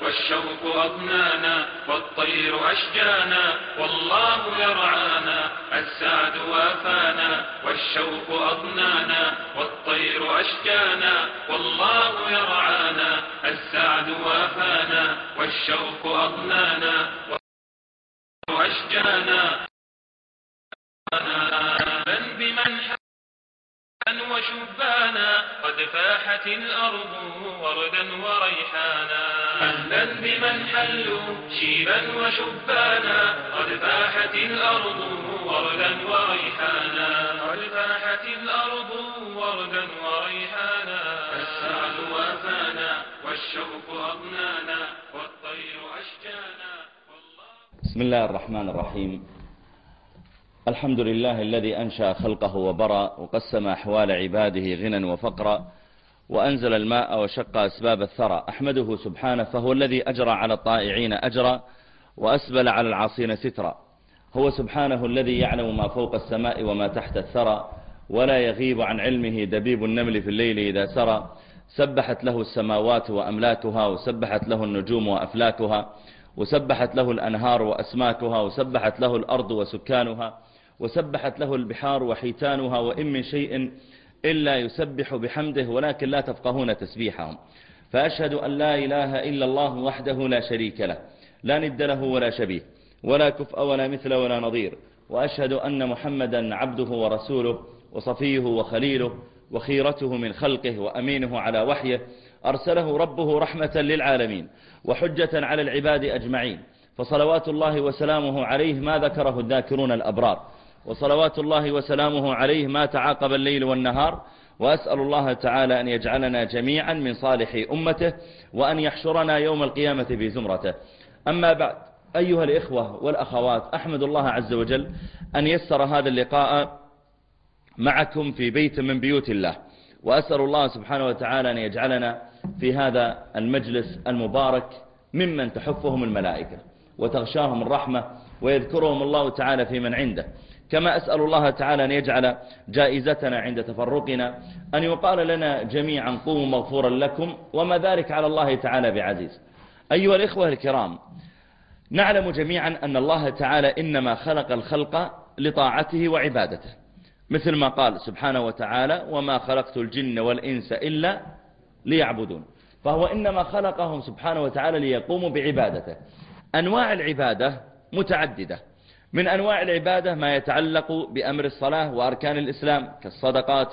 والشوق أضنانا والطير أشجانا والله يرعانا السعد وافانا والشوق أضنانا والطير أشجانا والله يرعانا السعد وافانا والشوق أضنانا والطير أشجانا بمن وشبانا قد فاحت الأرض وردا وريحانا أهلا بمن حلوا شيبا وشبانا قد فاحت الأرض وردا وريحانا قد فاحت الأرض وردا وريحانا السعد وافانا والشوق أضنانا والطير أشجانا. بسم الله الرحمن الرحيم. الحمد لله الذي أنشأ خلقه وبرى وقسم أحوال عباده غنى وفقرا وأنزل الماء وشق أسباب الثرى. أحمده سبحانه فهو الذي أجرى على الطائعين أجرا وأسبل على العاصين سترا. هو سبحانه الذي يعلم ما فوق السماء وما تحت الثرى ولا يغيب عن علمه دبيب النمل في الليل إذا سرى. سبحت له السماوات وأملاكها وسبحت له النجوم وأفلاكها وسبحت له الأنهار وأسماكها وسبحت له الأرض وسكانها وسبحت له البحار وحيتانها وإن من شيء إلا يسبح بحمده ولكن لا تفقهون تسبيحهم. فأشهد أن لا إله إلا الله وحده لا شريك له لا ند له ولا شبيه ولا كفء ولا مثل ولا نظير. وأشهد أن محمدا عبده ورسوله وصفيه وخليله وخيرته من خلقه وأمينه على وحيه أرسله ربه رحمة للعالمين وحجة على العباد أجمعين. فصلوات الله وسلامه عليه ما ذكره الذاكرون الأبرار وصلوات الله وسلامه عليه ما تعاقب الليل والنهار. وأسأل الله تعالى أن يجعلنا جميعا من صالح أمته وأن يحشرنا يوم القيامة بزمرته. أما بعد أيها الإخوة والأخوات، أحمد الله عز وجل أن يسر هذا اللقاء معكم في بيت من بيوت الله، وأسأل الله سبحانه وتعالى أن يجعلنا في هذا المجلس المبارك ممن تحفهم الملائكة وتغشاهم الرحمة ويذكرهم الله تعالى في من عنده. كما أسأل الله تعالى أن يجعل جائزتنا عند تفرقنا أن يقال لنا جميعا قوموا مغفورا لكم وما ذلك على الله تعالى بعزيز. أيها الإخوة الكرام، نعلم جميعا أن الله تعالى إنما خلق الخلق لطاعته وعبادته، مثل ما قال سبحانه وتعالى وما خلقت الجن والإنس إلا ليعبدون. فهو إنما خلقهم سبحانه وتعالى ليقوموا بعبادته. أنواع العبادة متعددة. من أنواع العبادة ما يتعلق بأمر الصلاة وأركان الإسلام كالصدقات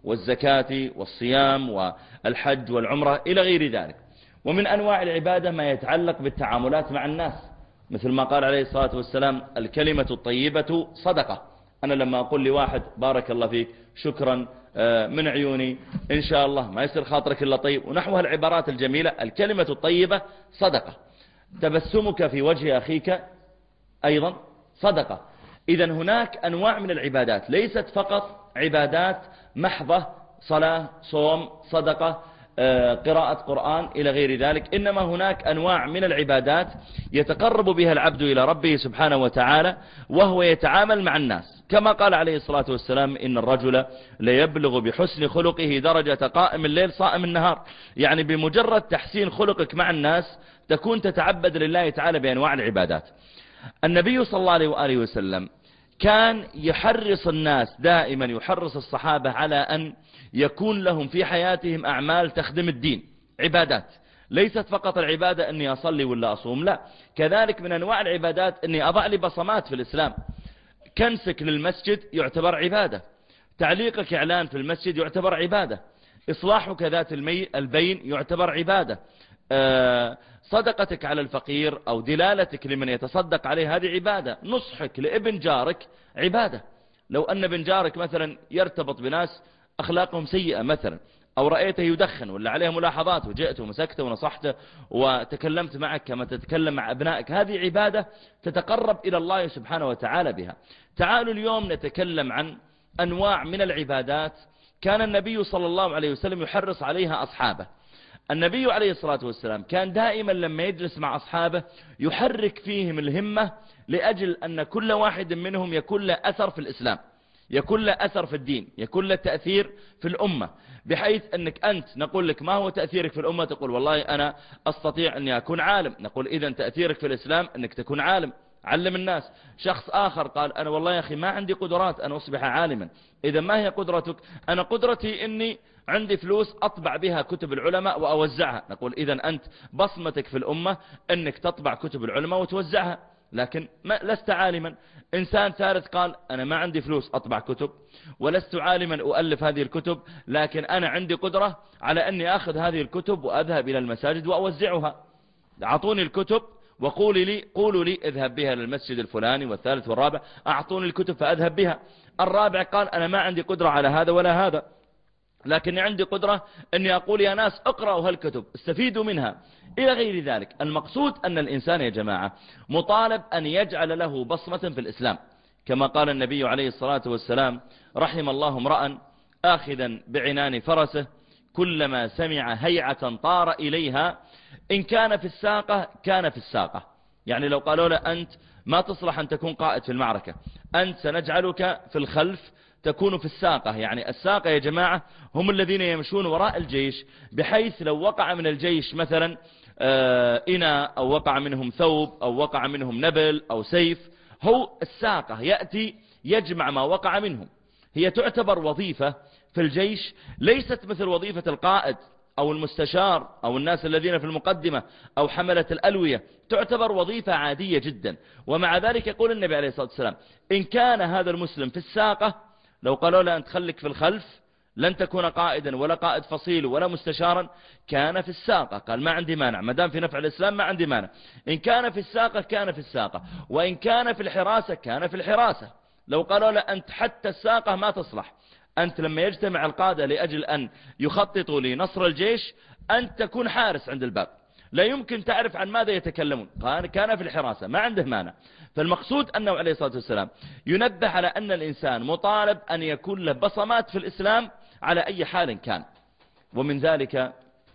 والزكاة والصيام والحج والعمرة إلى غير ذلك. ومن أنواع العبادة ما يتعلق بالتعاملات مع الناس، مثل ما قال عليه الصلاة والسلام الكلمة الطيبة صدقة. أنا لما أقول لواحد بارك الله فيك شكرا من عيوني إن شاء الله ما يصير خاطرك إلا طيب ونحوها العبارات الجميلة، الكلمة الطيبة صدقة. تبسمك في وجه أخيك أيضا صدقة. إذن هناك أنواع من العبادات ليست فقط عبادات محضة صلاة صوم صدقة قراءة قرآن إلى غير ذلك، إنما هناك أنواع من العبادات يتقرب بها العبد إلى ربه سبحانه وتعالى وهو يتعامل مع الناس، كما قال عليه الصلاة والسلام إن الرجل ليبلغ بحسن خلقه درجة قائم الليل صائم النهار. يعني بمجرد تحسين خلقك مع الناس تكون تتعبد لله تعالى بأنواع العبادات. النبي صلى الله عليه وآله وسلم كان يحرص الناس دائما، يحرص الصحابة على أن يكون لهم في حياتهم أعمال تخدم الدين، عبادات. ليست فقط العبادة أني أصلي ولا أصوم، لا، كذلك من أنواع العبادات أني أضع لي بصمات في الإسلام. كنسك للمسجد يعتبر عبادة، تعليقك إعلان في المسجد يعتبر عبادة، إصلاحك ذات البين يعتبر عبادة، صدقتك على الفقير أو دلالتك لمن يتصدق عليه هذه عبادة، نصحك لابن جارك عبادة. لو أن ابن جارك مثلا يرتبط بناس أخلاقهم سيئة مثلا، أو رأيته يدخن ولا عليه ملاحظات وجئت ومسكته ونصحته وتكلمت معك كما تتكلم مع أبنائك، هذه عبادة تتقرب إلى الله سبحانه وتعالى بها. تعالوا اليوم نتكلم عن أنواع من العبادات كان النبي صلى الله عليه وسلم يحرص عليها أصحابه. النبي عليه الصلاة والسلام كان دائما لما يجلس مع أصحابه يحرك فيهم الهمة لأجل أن كل واحد منهم يكون له أثر في الإسلام، يكون له أثر في الدين، يكون له تأثير في الأمة، بحيث أنك أنت نقول لك ما هو تأثيرك في الأمة، تقول والله أنا أستطيع أني أكون عالم، نقول إذن تأثيرك في الإسلام أنك تكون عالم، علم الناس. شخص آخر قال أنا والله يا أخي ما عندي قدرات أن أصبح عالما، إذا ما هي قدرتك؟ أنا قدرتي أني عندي فلوس أطبع بها كتب العلماء وأوزعها، نقول إذن أنت بصمتك في الأمة أنك تطبع كتب العلماء وتوزعها، لكن لست عالما. إنسان ثالث قال أنا ما عندي فلوس أطبع كتب، ولست عالما أؤلف هذه الكتب، لكن أنا عندي قدرة على أني أخذ هذه الكتب وأذهب إلى المساجد وأوزعها، أعطوني الكتب قولوا لي اذهب بها للمسجد الفلاني، والثالث والرابع أعطوني الكتب فأذهب بها. الرابع قال أنا ما عندي قدرة على هذا ولا هذا، لكني عندي قدرة أني أقول يا ناس اقرأوا هالكتب استفيدوا منها، إلى غير ذلك. المقصود أن الإنسان يا جماعة مطالب أن يجعل له بصمة في الإسلام، كما قال النبي عليه الصلاة والسلام رحم الله امرأ آخذا بعنان فرسه كلما سمع هيعة طار إليها، إن كان في الساقة كان في الساقة. يعني لو قالوا له أنت ما تصلح أن تكون قائد في المعركة، أنت سنجعلك في الخلف تكون في الساقة. يعني الساقة يا جماعة هم الذين يمشون وراء الجيش، بحيث لو وقع من الجيش مثلا إناء أو وقع منهم ثوب أو وقع منهم نبل أو سيف، هو الساقة يأتي يجمع ما وقع منهم. هي تعتبر وظيفة في الجيش ليست مثل وظيفة القائد أو المستشار أو الناس الذين في المقدمة أو حملة الألوية، تعتبر وظيفة عادية جدا. ومع ذلك يقول النبي عليه الصلاة والسلام إن كان هذا المسلم في الساقة، لو قالوا له أنت خليك في الخلف لن تكون قائدا ولا قائد فصيل ولا مستشارا، كان في الساقة. قال ما عندي مانع، ما دام في نفع الإسلام ما عندي مانع. إن كان في الساقة كان في الساقة، وإن كان في الحراسة كان في الحراسة. لو قالوا له أنت حتى الساقة ما تصلح، أنت لما يجتمع القادة لأجل أن يخططوا لنصر الجيش أنت تكون حارس عند الباب، لا يمكن تعرف عن ماذا يتكلمون. كان في الحراسة ما عنده مانع. فالمقصود أنه عليه الصلاة والسلام ينبه على أن الإنسان مطالب أن يكون له بصمات في الإسلام على أي حال كان. ومن ذلك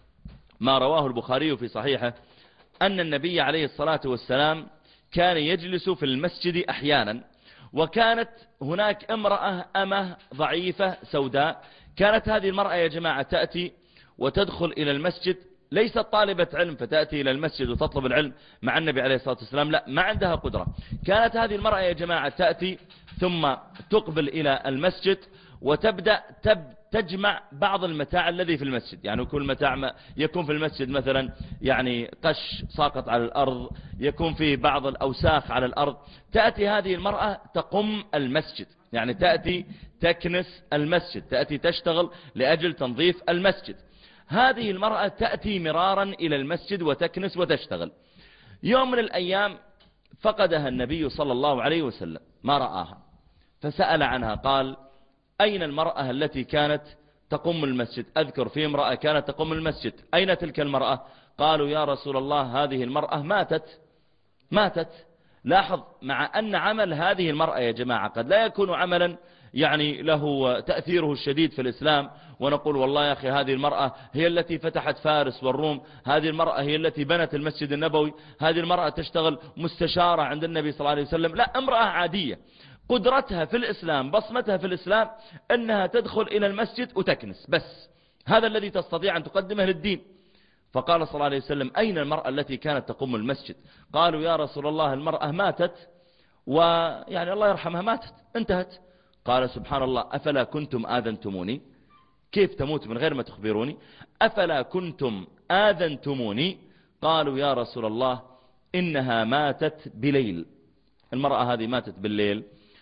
ما رواه البخاري في صحيحه أن النبي عليه الصلاة والسلام كان يجلس في المسجد أحيانا، وكانت هناك امرأة أمه ضعيفة سوداء، كانت هذه المرأة يا جماعة تأتي وتدخل إلى المسجد، ليست طالبة علم فتأتي إلى المسجد وتطلب العلم مع النبي عليه الصلاة والسلام، لا، ما عندها قدرة. كانت هذه المرأة يا جماعة تأتي ثم تقبل إلى المسجد وتبدأ تجمع بعض المتاع الذي في المسجد. يعني كل متاع يكون في المسجد مثلا يعني قش ساقط على الأرض، يكون فيه بعض الأوساخ على الأرض، تأتي هذه المرأة تقم المسجد، يعني تأتي تكنس المسجد، تأتي تشتغل لأجل تنظيف المسجد. هذه المرأة تأتي مرارا إلى المسجد وتكنس وتشتغل. يوم من الأيام فقدها النبي صلى الله عليه وسلم، ما رآها، فسأل عنها قال أين المرأة التي كانت تقوم المسجد؟ أذكر في امرأة كانت تقوم المسجد، أين تلك المرأة؟ قالوا يا رسول الله هذه المرأة ماتت. لاحظ مع أن عمل هذه المرأة يا جماعة قد لا يكون عملا يعني له تأثيره الشديد في الإسلام، ونقول والله يا أخي هذه المرأة هي التي فتحت فارس والروم، هذه المرأة هي التي بنت المسجد النبوي، هذه المرأة تشتغل مستشارة عند النبي صلى الله عليه وسلم. لا، امرأة عادية قدرتها في الإسلام، بصمتها في الإسلام أنها تدخل إلى المسجد وتكنس، بس هذا الذي تستطيع أن تقدمه للدين. فقال صلى الله عليه وسلم أين المرأة التي كانت تقوم المسجد؟ قالوا يا رسول الله المرأة ماتت، ويعني الله يرحمها ماتت انتهت. قال سبحان الله أفلا كنتم آذنتموني؟ كيف تموت من غير ما تخبروني؟ أفلا كنتم آذنتموني؟ قالوا يا رسول الله إنها ماتت بليل، المرأة هذه ماتت بالليل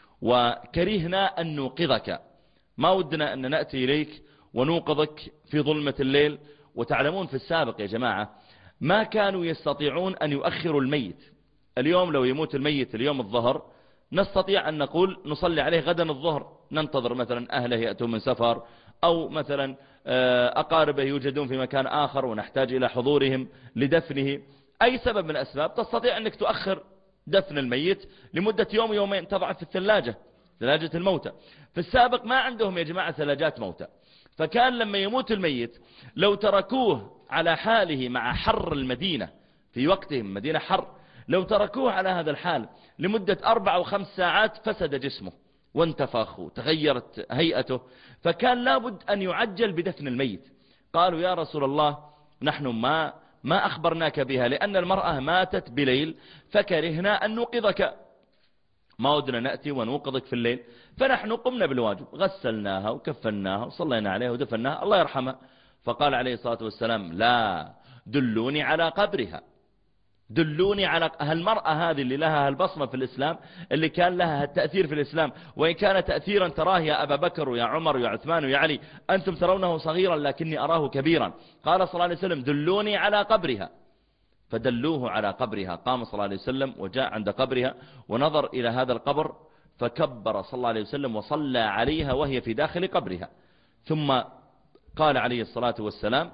وكرهنا أن نوقظك، ما ودنا أن نأتي إليك ونوقظك في ظلمة الليل. وتعلمون في السابق يا جماعة ما كانوا يستطيعون أن يؤخروا الميت. اليوم لو يموت الميت اليوم الظهر نستطيع أن نقول نصلي عليه غدا الظهر، ننتظر مثلا أهله يأتون من سفر، أو مثلا أقاربه يوجدون في مكان آخر ونحتاج إلى حضورهم لدفنه، أي سبب من الأسباب تستطيع أنك تؤخر دفن الميت لمدة يوم يومين، تضع في الثلاجة، ثلاجة الموتى. في السابق ما عندهم يا جماعة ثلاجات موتى، فكان لما يموت الميت لو تركوه على حاله مع حر المدينة في وقتهم، مدينة حر، لو تركوه على هذا الحال لمدة 4 أو 5 ساعات فسد جسمه، وانتفخ وتغيرت هيئته، فكان لابد أن يعجل بدفن الميت. قالوا يا رسول الله نحن ما أخبرناك بها، لأن المرأة ماتت بليل فكرهنا أن نوقظك، ما ودنا نأتي ونوقظك في الليل، فنحن قمنا بالواجب، غسلناها وكفناها وصلينا عليها ودفناها الله يرحمها. فقال عليه الصلاة والسلام لا، دلوني على قبرها، دلوني على هالمرأة هذه اللي لها هالبصمة في الإسلام، اللي كان لها هالتأثير في الإسلام، وإن كان تأثيرا تراه يا أبا بكر ويا عمر ويا عثمان ويا علي أنتم ترونه صغيرا لكني أراه كبيرا. قال صلى الله عليه وسلم دلوني على قبرها، فدلوه على قبرها. قام صلى الله عليه وسلم وجاء عند قبرها ونظر إلى هذا القبر، فكبر صلى الله عليه وسلم وصلى عليها وهي في داخل قبرها. ثم قال عليه الصلاة والسلام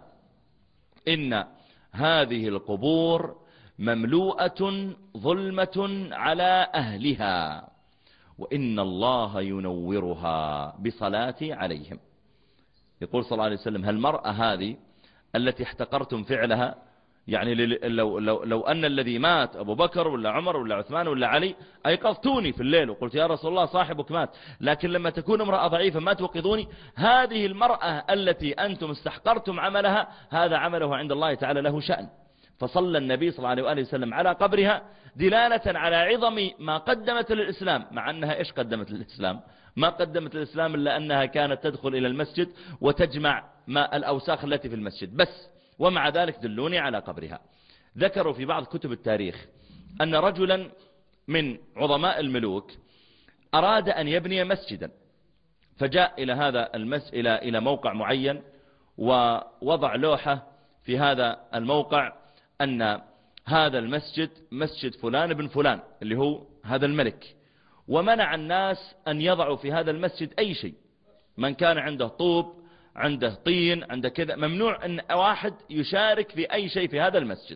إن هذه القبور مملوءة ظلمة على أهلها، وإن الله ينورها بصلاتي عليهم. يقول صلى الله عليه وسلم هالمرأة هذه التي احتقرتم فعلها، يعني لو أن الذي مات أبو بكر ولا عمر ولا عثمان ولا علي أيقظتوني في الليل وقلت يا رسول الله صاحبك مات، لكن لما تكون امرأة ضعيفة ما توقظوني. هذه المرأة التي أنتم استحقرتم عملها، هذا عمله عند الله تعالى له شأن. فصلى النبي صلى الله عليه وآله وسلم على قبرها دلالة على عظم ما قدمت للإسلام، مع أنها إيش قدمت للإسلام؟ ما قدمت للإسلام إلا أنها كانت تدخل إلى المسجد وتجمع ما الأوساخ التي في المسجد بس، ومع ذلك دلوني على قبرها. ذكروا في بعض كتب التاريخ أن رجلا من عظماء الملوك أراد أن يبني مسجدا، فجاء إلى هذا المسجد إلى موقع معين ووضع لوحة في هذا الموقع أن هذا المسجد مسجد فلان بن فلان اللي هو هذا الملك، ومنع الناس أن يضعوا في هذا المسجد أي شيء. من كان عنده طوب، عنده طين، عنده كذا، ممنوع أن واحد يشارك في أي شيء في هذا المسجد.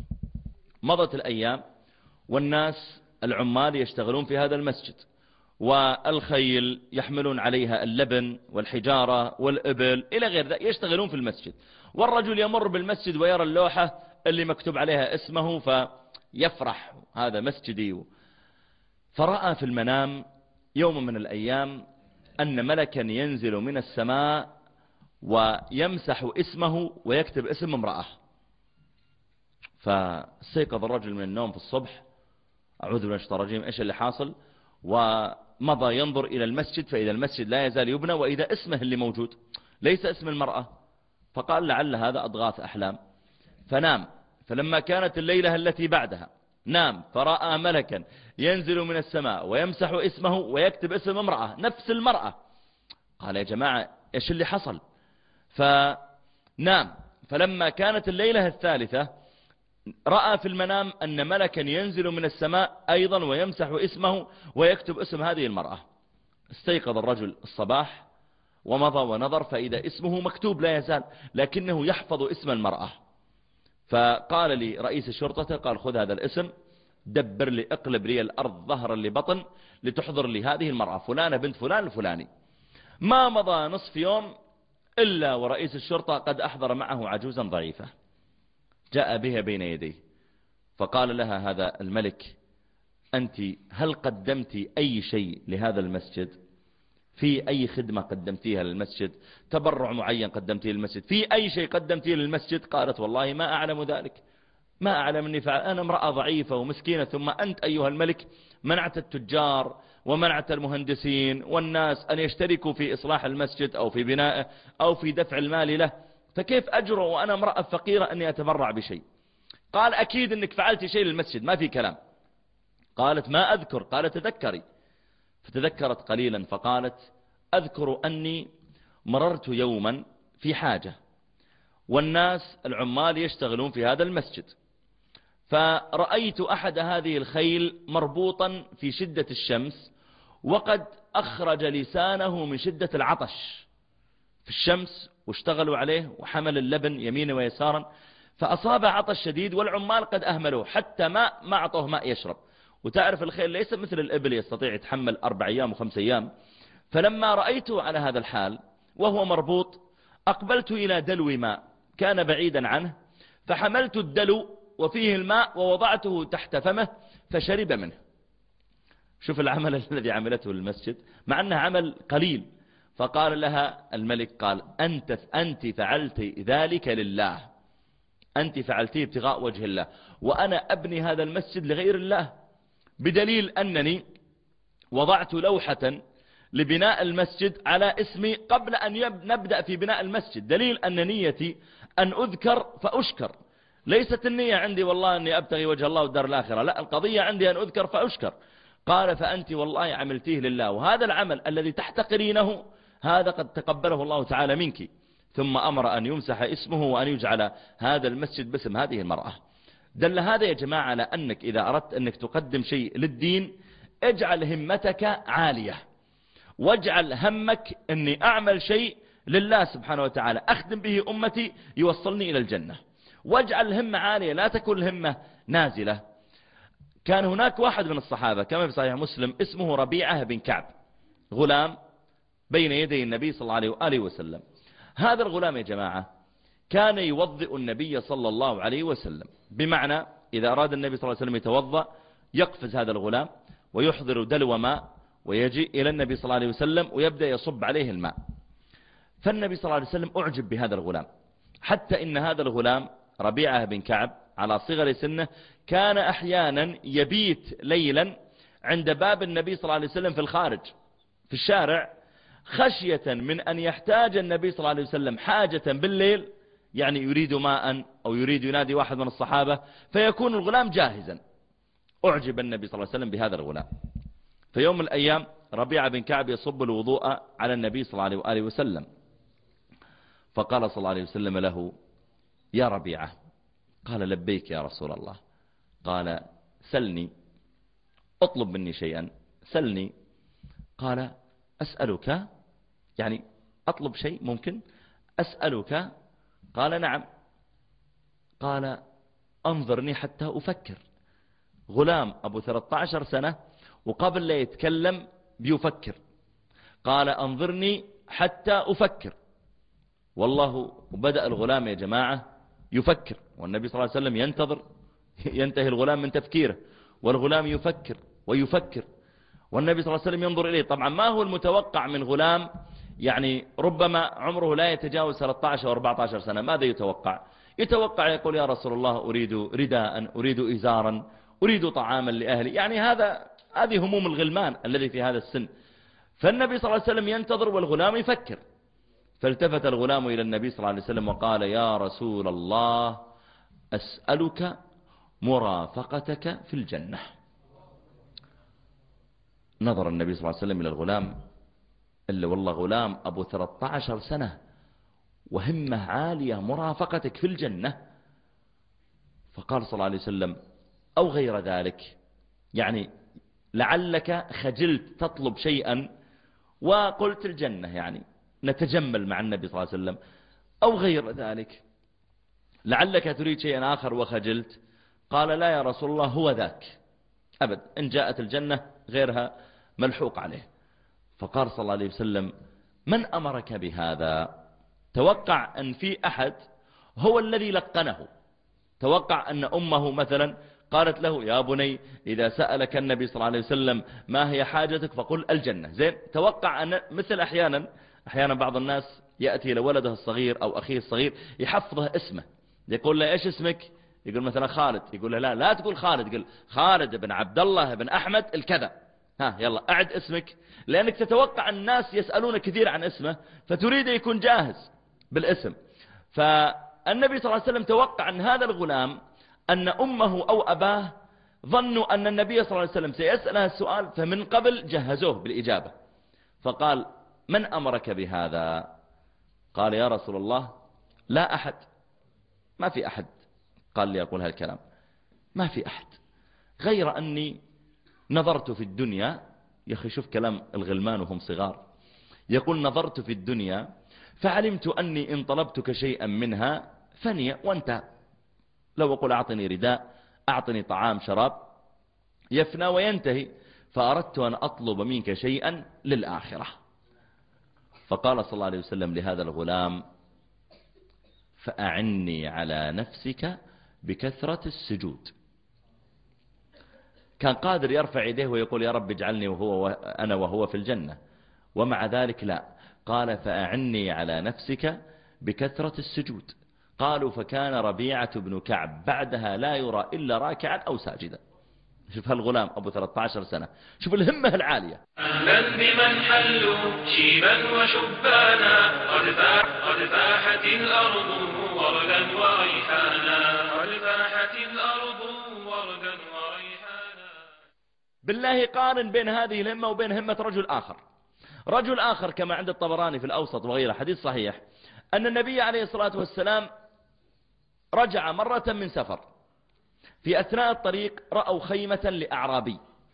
مضت الأيام والناس العمال يشتغلون في هذا المسجد، والخيل يحملون عليها اللبن والحجارة والإبل إلى غير ذلك، يشتغلون في المسجد، والرجل يمر بالمسجد ويرى اللوحة اللي مكتوب عليها اسمه فيفرح هذا مسجدي. فرأى في المنام يوم من الأيام أن ملكا ينزل من السماء ويمسح اسمه ويكتب اسم امرأة. فاستيقظ الرجل من النوم في الصبح، أعوذ بالله من الشيطان الرجيم، إيش اللي حاصل؟ ومضى ينظر إلى المسجد، فإذا المسجد لا يزال يبنى، وإذا اسمه اللي موجود ليس اسم المرأة. فقال لعل هذا أضغاث أحلام، فنام. فلما كانت الليلة التي بعدها نام فرأى ملكا ينزل من السماء ويمسح اسمه ويكتب اسم امرأة، نفس المرأة. قال يا جماعة إيش اللي حصل؟ فنام. فلما كانت الليلة الثالثة رأى في المنام أن ملكا ينزل من السماء أيضا ويمسح اسمه ويكتب اسم هذه المرأة. استيقظ الرجل الصباح ومضى ونظر، فإذا اسمه مكتوب لا يزال، لكنه يحفظ اسم المرأة. فقال لي رئيس الشرطة، قال خذ هذا الاسم، دبر لي، اقلب لي الأرض ظهرا لبطن لتحضر لي هذه المرأة فلانة بنت فلان الفلاني. ما مضى نصف يوم إلا ورئيس الشرطة قد أحضر معه عجوزا ضعيفة، جاء بها بين يديه، فقال لها هذا الملك أنت هل قدمت أي شيء لهذا المسجد؟ في أي خدمة قدمتيها للمسجد؟ تبرع معين قدمتيه للمسجد؟ في أي شيء قدمتيه للمسجد؟ قالت والله ما أعلم ذلك، ما أعلم أني فعل، أنا امرأة ضعيفة ومسكينة، ثم أنت أيها الملك منعت التجار ومنعت المهندسين والناس أن يشتركوا في إصلاح المسجد أو في بنائه أو في دفع المال له، فكيف أجرؤ وأنا امرأة فقيرة أني أتبرع بشيء؟ قال أكيد أنك فعلت شيء للمسجد، ما في كلام. قالت ما أذكر. قال تذكري. فتذكرت قليلا فقالت أذكر أني مررت يوما في حاجة والناس العمال يشتغلون في هذا المسجد، فرأيت أحد هذه الخيل مربوطا في شدة الشمس وقد أخرج لسانه من شدة العطش في الشمس، واشتغلوا عليه وحمل اللبن يمينا ويسارا، فأصاب عطش شديد والعمال قد أهملوه حتى ما أعطوه ماء يشرب. وتعرف الخيل ليس مثل الإبل يستطيع يتحمل 4 أيام و5 أيام. فلما رأيته على هذا الحال وهو مربوط أقبلت إلى دلو ماء كان بعيدا عنه، فحملت الدلو وفيه الماء ووضعته تحت فمه فشرب منه. شوف العمل الذي عملته المسجد مع أنه عمل قليل. فقال لها الملك قال أنت فعلت ذلك لله، أنت فعلتيه ابتغاء وجه الله، وأنا أبني هذا المسجد لغير الله، بدليل أنني وضعت لوحة لبناء المسجد على اسمي قبل أن نبدأ في بناء المسجد، دليل أن نيتي أن أذكر فأشكر. ليست النية عندي والله أني أبتغي وجه الله والدار الآخرة، لا، القضية عندي أن أذكر فأشكر. قال فأنت والله عملتيه لله، وهذا العمل الذي تحتقرينه هذا قد تقبله الله تعالى منك. ثم أمر أن يمسح اسمه وأن يجعل هذا المسجد باسم هذه المرأة. دل هذا يا جماعة على أنك إذا أردت أنك تقدم شيء للدين اجعل همتك عالية، واجعل همك أني أعمل شيء لله سبحانه وتعالى أخدم به أمتي يوصلني إلى الجنة، واجعل الهمة عالية، لا تكون الهمة نازلة. كان هناك واحد من الصحابة كما في صحيح مسلم اسمه ربيعة بن كعب، غلام بين يدي النبي صلى الله عليه وآله وسلم. هذا الغلام يا جماعة كان يوضئ النبي صلى الله عليه وسلم، بمعنى إذا أراد النبي صلى الله عليه وسلم يتوضأ يقفز هذا الغلام ويحضر دلو ماء ويجي إلى النبي صلى الله عليه وسلم ويبدأ يصب عليه الماء. فالنبي صلى الله عليه وسلم أعجب بهذا الغلام، حتى إن هذا الغلام ربيعة بن كعب على صغر سنه كان أحيانا يبيت ليلا عند باب النبي صلى الله عليه وسلم في الخارج في الشارع، خشية من أن يحتاج النبي صلى الله عليه وسلم حاجة بالليل، يعني يريد ماء أو يريد ينادي واحد من الصحابة فيكون الغلام جاهزا. أعجب النبي صلى الله عليه وسلم بهذا الغلام. في يوم من الأيام ربيعة بن كعب يصب الوضوء على النبي صلى الله عليه وآله وسلم، فقال صلى الله عليه وسلم له يا ربيعة. قال لبيك يا رسول الله. قال سلني، اطلب مني شيئا، سلني. قال أسألك، يعني أطلب شيء ممكن، أسألك. قال نعم. قال أنظرني حتى أفكر. غلام أبو 13 سنة وقبل لا يتكلم بيفكر. قال أنظرني حتى أفكر. والله وبدأ الغلام يا جماعة يفكر، والنبي صلى الله عليه وسلم ينتظر، ينتهي الغلام من تفكيره والغلام يفكر ويفكر، والنبي صلى الله عليه وسلم ينظر إليه. طبعا ما هو المتوقع من غلام يعني ربما عمره لا يتجاوز 13 أو 14 سنة؟ ماذا يتوقع؟ يتوقع يقول يا رسول الله أريد رداء، أريد إزارا، أريد طعاما لأهلي، يعني هذه هموم الغلمان الذي في هذا السن. فالنبي صلى الله عليه وسلم ينتظر والغلام يفكر. فالتفت الغلام إلى النبي صلى الله عليه وسلم وقال يا رسول الله أسألك مرافقتك في الجنة. نظر النبي صلى الله عليه وسلم إلى الغلام اللي والله غلام أبو 13 سنة وهمة عالية، مرافقتك في الجنة. فقال صلى الله عليه وسلم أو غير ذلك، يعني لعلك خجلت تطلب شيئا وقلت الجنة، يعني نتجمل مع النبي صلى الله عليه وسلم، أو غير ذلك لعلك تريد شيئا آخر وخجلت. قال لا يا رسول الله هو ذاك أبد، إن جاءت الجنة غيرها ملحوق عليه. فقال صلى الله عليه وسلم من أمرك بهذا؟ توقع أن في أحد هو الذي لقنه، توقع أن أمه مثلا قالت له يا بني إذا سألك النبي صلى الله عليه وسلم ما هي حاجتك فقل الجنة، زين. توقع أن مثل أحيانا بعض الناس يأتي لولده الصغير أو أخيه الصغير يحفظه اسمه، يقول له إيش اسمك؟ يقول مثلا خالد، يقول له لا تقول خالد، يقول خالد بن عبد الله بن أحمد الكذا، ها يلا أعد اسمك، لأنك تتوقع الناس يسألون كثير عن اسمه فتريد يكون جاهز بالاسم. فالنبي صلى الله عليه وسلم توقع أن هذا الغلام أن أمه أو أباه ظنوا أن النبي صلى الله عليه وسلم سيسأله السؤال، فمن قبل جهزوه بالإجابة. فقال من أمرك بهذا؟ قال يا رسول الله لا أحد، ما في أحد قال لي أقول هالكلام، ما في أحد، غير أني نظرت في الدنيا. يا أخي شوف كلام الغلمان وهم صغار، يقول نظرت في الدنيا فعلمت أني إن طلبتك شيئا منها فني وانتهى. لو أقول أعطني رداء، أعطني طعام شراب، يفنى وينتهي، فأردت أن أطلب منك شيئا للآخرة. فقال صلى الله عليه وسلم لهذا الغلام فأعني على نفسك بكثرة السجود. كان قادر يرفع يديه ويقول يا رب اجعلني أنا وهو في الجنة، ومع ذلك لا، قال فأعني على نفسك بكثرة السجود. قالوا فكان ربيعة بن كعب بعدها لا يرى إلا راكعا أو ساجدا. شوف هالغلام أبو 13 سنة، شوف الهمة العالية. أهلا بمن حلوا شيبا وشبانا، قد فاحت الأرض وردا وريحانا، قد فاحت الأرض وردا وريحانا. بالله قارن بين هذه الهمة وبين همة رجل آخر كما عند الطبراني في الأوسط وغيره، حديث صحيح، أن النبي عليه الصلاة والسلام رجع مرة من سفر، في أثناء الطريق رأوا خيمة لأعرابي،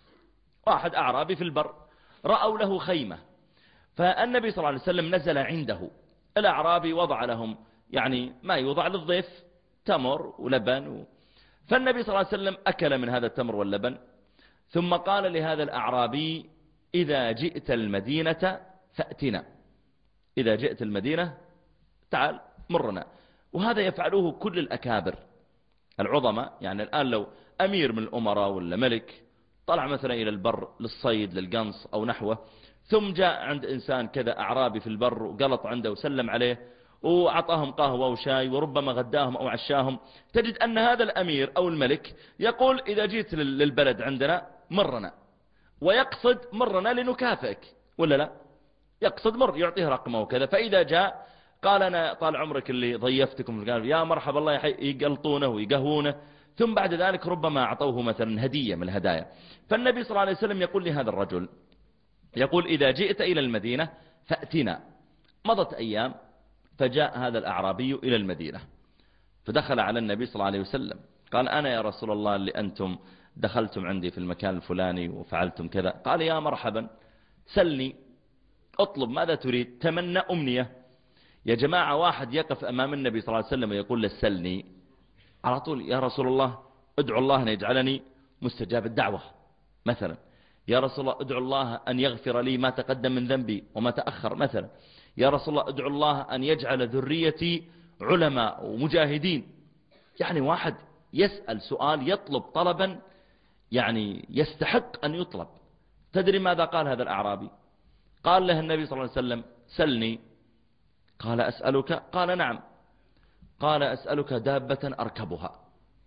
واحد أعرابي في البر، رأوا له خيمة، فالنبي صلى الله عليه وسلم نزل عنده. الأعرابي وضع لهم يعني ما يوضع للضيف، تمر ولبن فالنبي صلى الله عليه وسلم أكل من هذا التمر واللبن، ثم قال لهذا الأعرابي إذا جئت المدينة فأتنا، إذا جئت المدينة تعال مرنا. وهذا يفعله كل الأكابر العظماء. يعني الآن لو أمير من الأمراء ولا ملك طلع مثلا إلى البر للصيد للقنص أو نحوه، ثم جاء عند إنسان كذا أعرابي في البر وقلط عنده وسلم عليه وعطاهم قهوة وشاي وربما غداهم أو عشاهم، تجد أن هذا الأمير أو الملك يقول إذا جيت للبلد عندنا مرنا، ويقصد مرنا لنكافئك ولا لا، يقصد مر، يعطيه رقمه وكذا. فإذا جاء قال أنا طال عمرك اللي ضيفتكم، قال يا مرحبا الله يقلطونه ويقهونه، ثم بعد ذلك ربما أعطوه مثلا هدية من الهدايا. فالنبي صلى الله عليه وسلم يقول لهذا الرجل، يقول إذا جئت إلى المدينة فأتنا. مضت أيام فجاء هذا الأعرابي إلى المدينة، فدخل على النبي صلى الله عليه وسلم قال أنا يا رسول الله اللي أنتم دخلتم عندي في المكان الفلاني وفعلتم كذا. قال يا مرحبا سلني، اطلب ماذا تريد، تمنى أمنية. يا جماعة واحد يقف أمام النبي صلى الله عليه وسلم ويقول له سلني، على طول يا رسول الله ادعو الله أن يجعلني مستجاب الدعوة مثلا، يا رسول الله ادعو الله أن يغفر لي ما تقدم من ذنبي وما تأخر مثلا، يا رسول الله ادعو الله أن يجعل ذريتي علماء ومجاهدين. يعني واحد يسأل سؤال، يطلب طلبا يعني يستحق أن يطلب. تدري ماذا قال هذا الأعرابي؟ قال له النبي صلى الله عليه وسلم سلني. قال أسألك؟ قال نعم. قال أسألك دابة أركبها.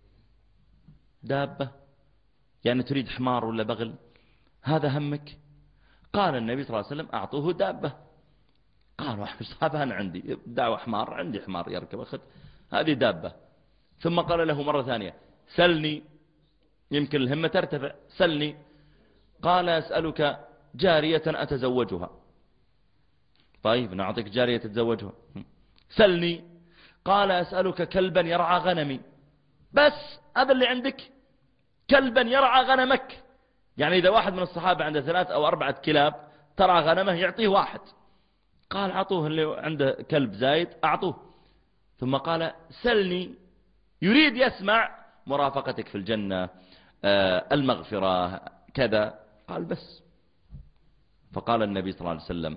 دابة يعني تريد حمار ولا بغل؟ هذا همك؟ قال النبي صلى الله عليه وسلم أعطوه دابة. قال واحد صحابة أنا عندي دعوة حمار، عندي حمار يركب، أخذ هذه دابة. ثم قال له مرة ثانية سلني، يمكن الهمة ترتفع، سلني. قال أسألك جارية أتزوجها. طيب نعطيك جارية تتزوجها. سلني. قال أسألك كلبا يرعى غنمي. بس هذا اللي عندك؟ كلبا يرعى غنمك؟ يعني إذا واحد من الصحابة عنده 3 أو 4 كلاب ترعى غنمه يعطيه واحد. قال أعطوه اللي عنده كلب زايد أعطوه. ثم قال سلني، يريد يسمع مرافقتك في الجنة، المغفرة كذا. قال بس. فقال النبي صلى الله عليه وسلم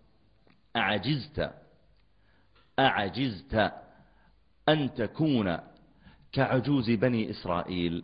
أعجزت أن تكون كعجوز بني إسرائيل؟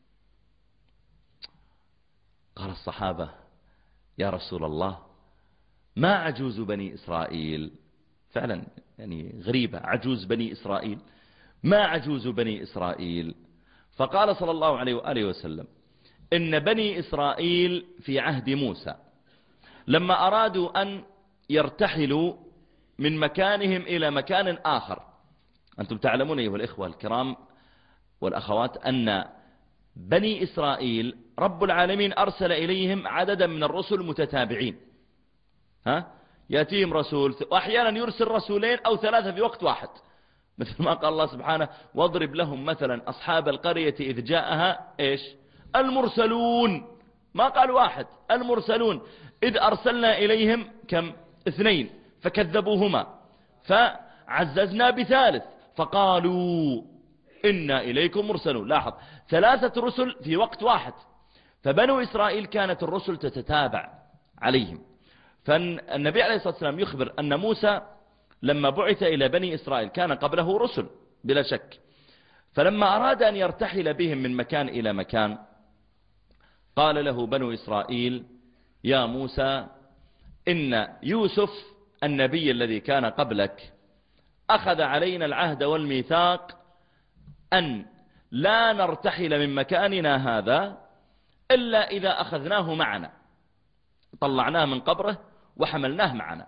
قال الصحابة يا رسول الله ما عجوز بني إسرائيل؟ فعلا يعني غريبة، عجوز بني إسرائيل، ما عجوز بني إسرائيل؟ فقال صلى الله عليه وآله وسلم إن بني إسرائيل في عهد موسى لما أرادوا أن يرتحلوا من مكانهم إلى مكان آخر، أنتم تعلمون أيها الإخوة الكرام والأخوات أن بني إسرائيل رب العالمين أرسل إليهم عددا من الرسل متتابعين، يأتيهم رسول وأحيانا يرسل 2 رسولين أو 3 في وقت واحد، مثل ما قال الله سبحانه واضرب لهم مثلا أصحاب القرية إذ جاءها إيش؟ المرسلون. ما قال 1، المرسلون. إذ أرسلنا إليهم كم؟ 2 فكذبوهما، فعززنا ب3 فقالوا إنا إليكم مرسلون. لاحظ 3 رسل في وقت واحد. فبنو إسرائيل كانت الرسل تتتابع عليهم. فالنبي عليه الصلاة والسلام يخبر أن موسى لما بعث إلى بني إسرائيل كان قبله رسل بلا شك، فلما أراد أن يرتحل بهم من مكان إلى مكان قال له بنو إسرائيل: يا موسى، إن يوسف النبي الذي كان قبلك أخذ علينا العهد والميثاق أن لا نرتحل من مكاننا هذا إلا إذا أخذناه معنا، طلعناه من قبره وحملناه معنا،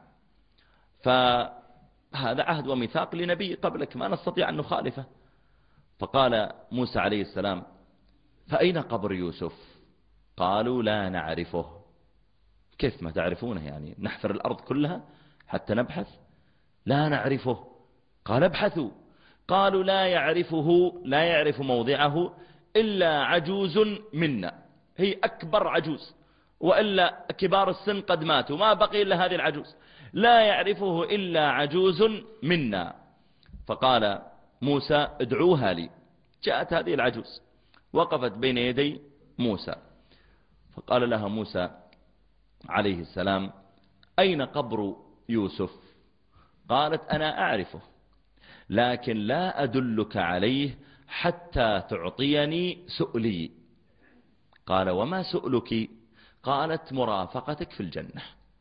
فهذا عهد وميثاق لنبي قبلك ما نستطيع أن نخالفه. فقال موسى عليه السلام: فأين قبر يوسف؟ قالوا: لا نعرفه. كيف ما تعرفونه؟ يعني نحفر الأرض كلها حتى نبحث؟ لا نعرفه. قال: ابحثوا. قالوا: لا يعرف موضعه إلا عجوز منا، هي أكبر عجوز، وإلا كبار السن قد ماتوا، ما بقي إلا هذه العجوز، لا يعرفه إلا عجوز منا. فقال موسى: ادعوها لي. جاءت هذه العجوز وقفت بين يدي موسى، فقال لها موسى عليه السلام: أين قبر يوسف؟ قالت: أنا أعرفه، لكن لا أدلك عليه حتى تعطيني سؤلي. قال: وما سؤلك؟ قالت: مرافقتك في الجنة.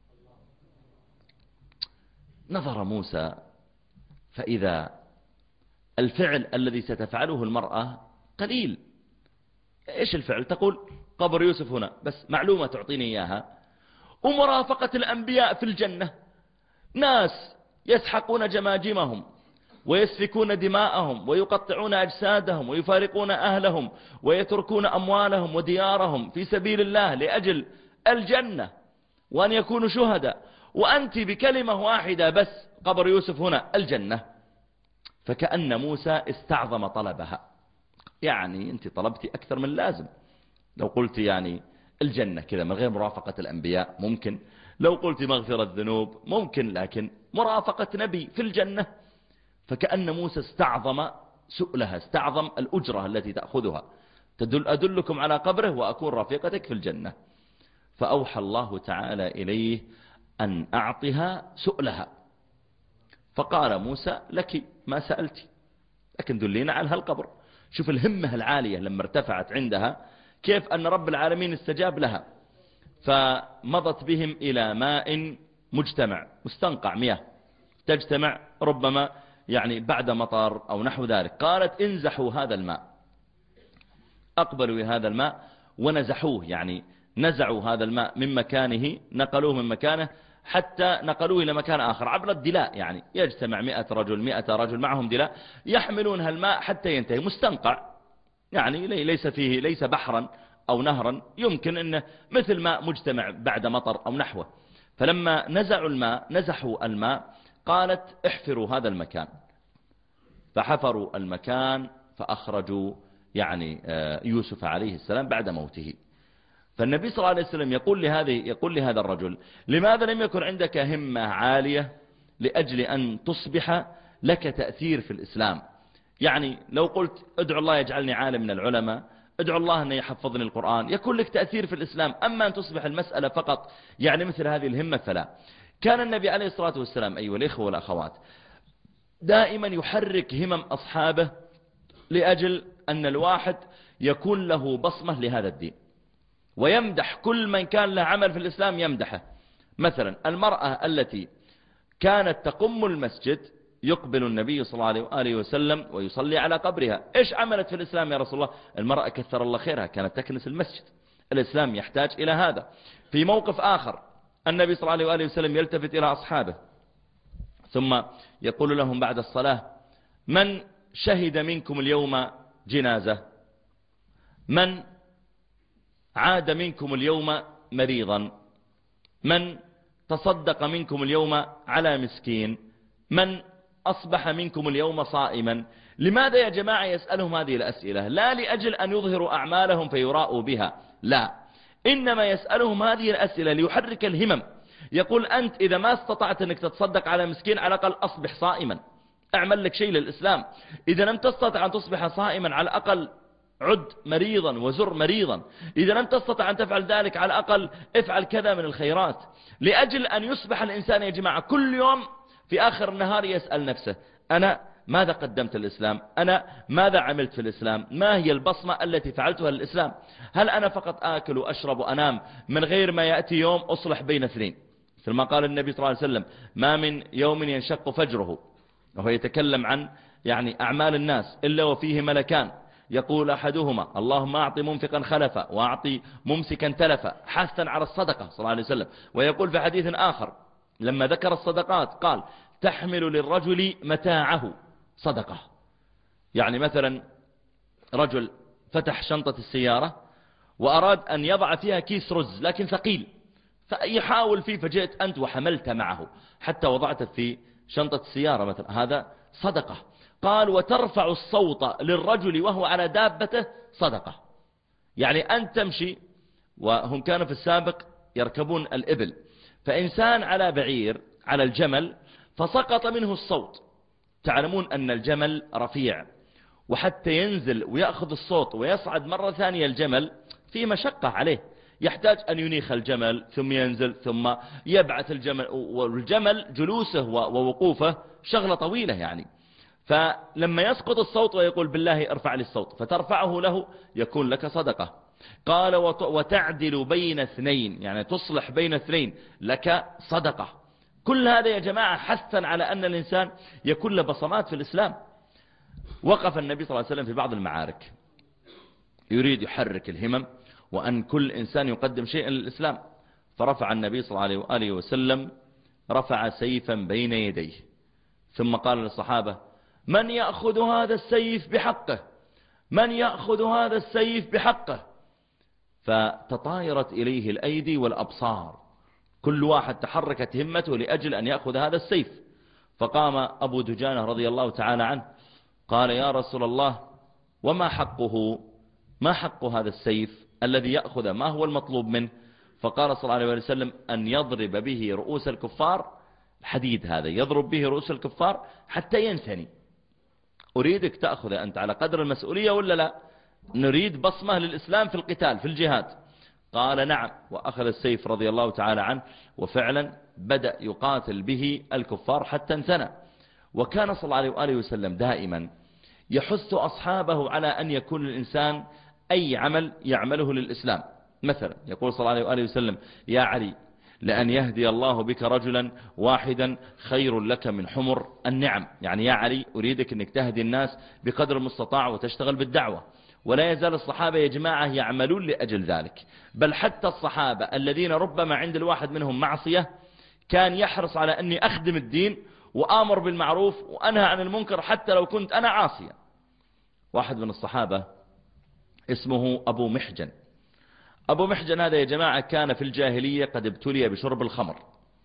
نظر موسى فإذا الفعل الذي ستفعله المرأة قليل. إيش الفعل؟ تقول قبر يوسف هنا، بس معلومة تعطيني إياها. ومرافقة الأنبياء في الجنة، ناس يسحقون جماجمهم ويسفكون دماءهم ويقطعون أجسادهم ويفارقون أهلهم ويتركون أموالهم وديارهم في سبيل الله لأجل الجنة وأن يكونوا شهداء، وأنت بكلمة واحدة بس قبر يوسف هنا الجنة. فكأن موسى استعظم طلبها، يعني أنت طلبتي أكثر من لازم. لو قلت يعني الجنة كذا من غير مرافقة الأنبياء ممكن، لو قلت مغفرة الذنوب ممكن، لكن مرافقة نبي في الجنة. فكأن موسى استعظم سؤلها، استعظم الأجرة التي تأخذها. أدلكم على قبره وأكون رفيقتك في الجنة. فأوحى الله تعالى إليه أن أعطها سؤلها. فقال موسى: لك ما سألتي، لكن دلينا على هالقبر. شوف الهمة العالية لما ارتفعت عندها، كيف أن رب العالمين استجاب لها. فمضت بهم إلى ماء مجتمع، مستنقع مياه تجتمع ربما يعني بعد مطر أو نحو ذلك. قالت: انزحوا هذا الماء. أقبلوا هذا الماء ونزحوه، يعني نزعوا هذا الماء من مكانه، نقلوه من مكانه حتى نقلوه إلى مكان آخر عبر الدلاء. يعني يجتمع 100 رجل معهم دلاء يحملون هالماء حتى ينتهي. مستنقع يعني ليس بحرا أو نهرا، يمكن أنه مثل ماء مجتمع بعد مطر أو نحوه. فلما نزحوا الماء قالت: احفروا هذا المكان. فحفروا المكان فأخرجوا يعني يوسف عليه السلام بعد موته. فالنبي صلى الله عليه وسلم يقول لهذا الرجل: لماذا لم يكن عندك همة عالية لأجل أن تصبح لك تأثير في الإسلام؟ يعني لو قلت ادعو الله يجعلني عالم من العلماء، ادعو الله أن يحفظني القرآن، يكون لك تأثير في الإسلام. أما أن تصبح المسألة فقط يعني مثل هذه الهمة فلا. كان النبي عليه الصلاة والسلام أيها الإخوة والأخوات دائما يحرك همم أصحابه لأجل أن الواحد يكون له بصمة لهذا الدين، ويمدح كل من كان له عمل في الإسلام يمدحه. مثلا المرأة التي كانت تقم المسجد يقبل النبي صلى الله عليه وسلم ويصلي على قبرها. إيش عملت في الإسلام يا رسول الله؟ المرأة كثر الله خيرها كانت تكنس المسجد. الإسلام يحتاج إلى هذا. في موقف آخر النبي صلى الله عليه وسلم يلتفت إلى أصحابه ثم يقول لهم بعد الصلاة: من شهد منكم اليوم جنازة؟ من عاد منكم اليوم مريضا؟ من تصدق منكم اليوم على مسكين؟ من أصبح منكم اليوم صائما؟ لماذا يا جماعة يسألهم هذه الأسئلة؟ لا لأجل أن يظهروا أعمالهم فيراءوا بها، لا، إنما يسألهم هذه الأسئلة ليحرك الهمم. يقول: أنت إذا ما استطعت أنك تتصدق على مسكين على الأقل أصبح صائما، اعمل لك شيء للإسلام. إذا لم تستطع أن تصبح صائما على الأقل عد مريضا وزر مريضا. إذا لم تستطع أن تفعل ذلك على الأقل افعل كذا من الخيرات، لأجل أن يصبح الإنسان يا جماعة كل يوم في آخر النهار يسأل نفسه: أنا ماذا قدمت الإسلام؟ أنا ماذا عملت في الإسلام؟ ما هي البصمة التي فعلتها للإسلام؟ هل أنا فقط آكل وأشرب وأنام من غير ما يأتي يوم أصلح بين اثنين؟ مثل ما قال النبي صلى الله عليه وسلم: ما من يوم ينشق فجره، وهو يتكلم عن يعني أعمال الناس، إلا وفيه ملكان يقول أحدهما: اللهم أعطي منفقا خلفا وأعطي ممسكا تلفا، حثا على الصدقة صلى الله عليه وسلم. ويقول في حديث آخر لما ذكر الصدقات قال: تحمل للرجل متاعه صدقة. يعني مثلا رجل فتح شنطة السيارة وأراد أن يضع فيها كيس رز لكن ثقيل، فيحاول فيه، فجئت أنت وحملت معه حتى وضعته في شنطة السيارة مثلا، هذا صدقة. قال: وترفع الصوت للرجل وهو على دابته صدقة. يعني أن تمشي، وهم كانوا في السابق يركبون الإبل، فإنسان على بعير على الجمل فسقط منه الصوت. تعلمون أن الجمل رفيع، وحتى ينزل ويأخذ الصوت ويصعد مرة ثانية الجمل في مشقة عليه، يحتاج أن ينيخ الجمل ثم ينزل ثم يبعث الجمل، والجمل جلوسه ووقوفه شغلة طويلة يعني. فلما يسقط الصوت ويقول: بالله ارفع لي الصوت، فترفعه له، يكون لك صدقة. قال: وتعدل بين اثنين، يعني تصلح بين اثنين، لك صدقة. كل هذا يا جماعة حثا على أن الإنسان يكون له بصمات في الإسلام. وقف النبي صلى الله عليه وسلم في بعض المعارك يريد يحرك الهمم، وأن كل إنسان يقدم شيئا للإسلام، فرفع النبي صلى الله عليه وآله وسلم رفع سيفا بين يديه، ثم قال للصحابة: من يأخذ هذا السيف بحقه؟ من يأخذ هذا السيف بحقه؟ فتطايرت إليه الأيدي والأبصار، كل واحد تحركت همته لأجل أن يأخذ هذا السيف. فقام أبو دجانة رضي الله تعالى عنه قال: يا رسول الله، وما حقه؟ ما حق هذا السيف الذي يأخذ؟ ما هو المطلوب منه؟ فقال صلى الله عليه وسلم: أن يضرب به رؤوس الكفار. الحديد هذا يضرب به رؤوس الكفار حتى ينثني. أريدك تأخذ أنت على قدر المسؤولية ولا لا؟ نريد بصمة للإسلام في القتال في الجهاد. قال: نعم. وأخذ السيف رضي الله تعالى عنه، وفعلا بدأ يقاتل به الكفار حتى انثنى. وكان صلى الله عليه وآله وسلم دائما يحث أصحابه على أن يكون الإنسان أي عمل يعمله للإسلام. مثلا يقول صلى الله عليه وآله وسلم: يا علي، لأن يهدي الله بك رجلا واحدا خير لك من حمر النعم. يعني يا علي، أريدك أنك تهدي الناس بقدر المستطاع وتشتغل بالدعوة. ولا يزال الصحابة يا جماعة يعملون لأجل ذلك، بل حتى الصحابة الذين ربما عند الواحد منهم معصية كان يحرص على أني أخدم الدين وآمر بالمعروف وأنهى عن المنكر حتى لو كنت أنا عاصيا. واحد من الصحابة اسمه أبو محجن. أبو محجن هذا يا جماعة كان في الجاهلية قد ابتلي بشرب الخمر،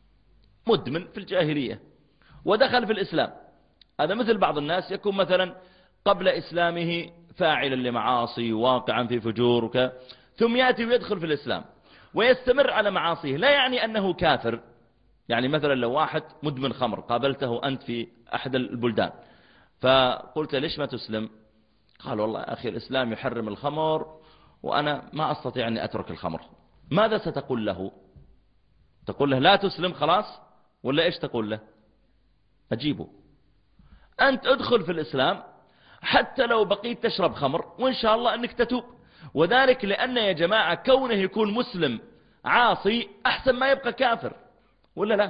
مدمن في الجاهلية، ودخل في الإسلام. هذا مثل بعض الناس يكون مثلا قبل إسلامه فاعلا لمعاصي واقعا في فجور ثم يأتي ويدخل في الإسلام ويستمر على معاصيه، لا يعني أنه كافر. يعني مثلا لو واحد مدمن خمر قابلته أنت في أحد البلدان فقلت: ليش ما تسلم؟ قال: والله يا أخي الإسلام يحرم الخمر وأنا ما أستطيع أن أترك الخمر. ماذا ستقول له؟ تقول له لا تسلم خلاص، ولا إيش تقول له؟ أجيبه: أنت أدخل في الإسلام حتى لو بقيت تشرب خمر، وإن شاء الله أنك تتوب. وذلك لأن يا جماعة كونه يكون مسلم عاصي أحسن ما يبقى كافر، ولا لا؟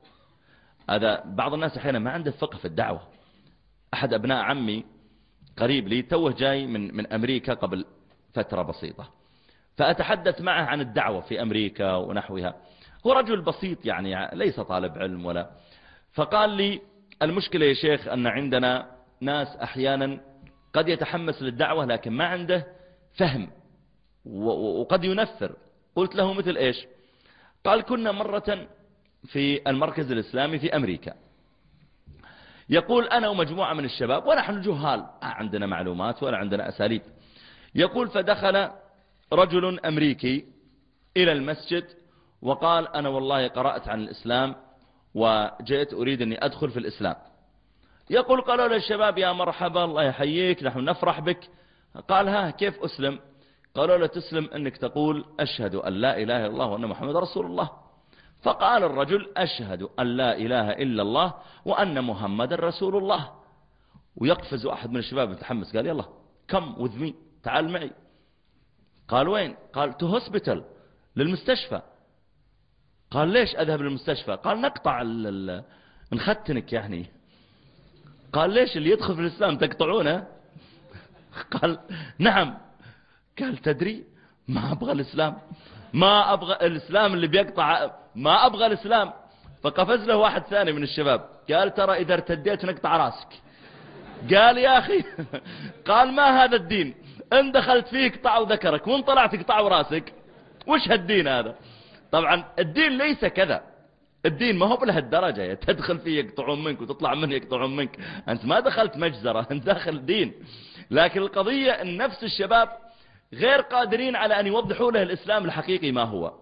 هذا بعض الناس أحيانا ما عنده فقه في الدعوة. أحد أبناء عمي قريب لي توه جاي من أمريكا قبل فترة بسيطة، فأتحدث معه عن الدعوة في أمريكا ونحوها. هو رجل بسيط يعني ليس طالب علم ولا. فقال لي: المشكلة يا شيخ أن عندنا ناس أحيانا قد يتحمس للدعوة لكن ما عنده فهم وقد ينفر. قلت له: مثل إيش؟ قال: كنا مرة في المركز الإسلامي في أمريكا، يقول أنا ومجموعة من الشباب ونحن جهال، عندنا معلومات ولا عندنا أساليب. يقول: فدخل رجل أمريكي إلى المسجد وقال: أنا والله قرأت عن الإسلام وجئت أريد أني أدخل في الإسلام. يقول: قالوا للشباب: يا مرحبا، الله يحييك، نحن نفرح بك. قال: ها كيف أسلم؟ قالوا له: تسلم أنك تقول أشهد أن لا إله إلا الله وأن محمد رسول الله. فقال الرجل: أشهد أن لا إله إلا الله وأن محمد رسول الله. ويقفز واحد من الشباب متحمس قال يلا come with me، تعال معي. قال وين؟ قال to hospital، للمستشفى. قال ليش أذهب للمستشفى؟ قال نقطع نختنك يعني. قال ليش اللي يدخل في الإسلام تقطعونه؟ قال نعم. قال تدري ما أبغى الإسلام، ما أبغى الإسلام اللي بيقطع، ما أبغى الإسلام. فقفز له واحد ثاني من الشباب قال ترى إذا ارتديت نقطع راسك. قال يا أخي قال ما هذا الدين، إن دخلت فيه قطعوا ذكرك وإن طلعت قطعوا راسك، وش هالدين هذا؟ طبعا الدين ليس كذا، الدين ما هو بلهالدرجة تدخل فيه يقطعون منك وتطلع منه يقطعون منك، أنت ما دخلت مجزرة، أنت داخل دين. لكن القضية أن نفس الشباب غير قادرين على أن يوضحوا له الإسلام الحقيقي ما هو.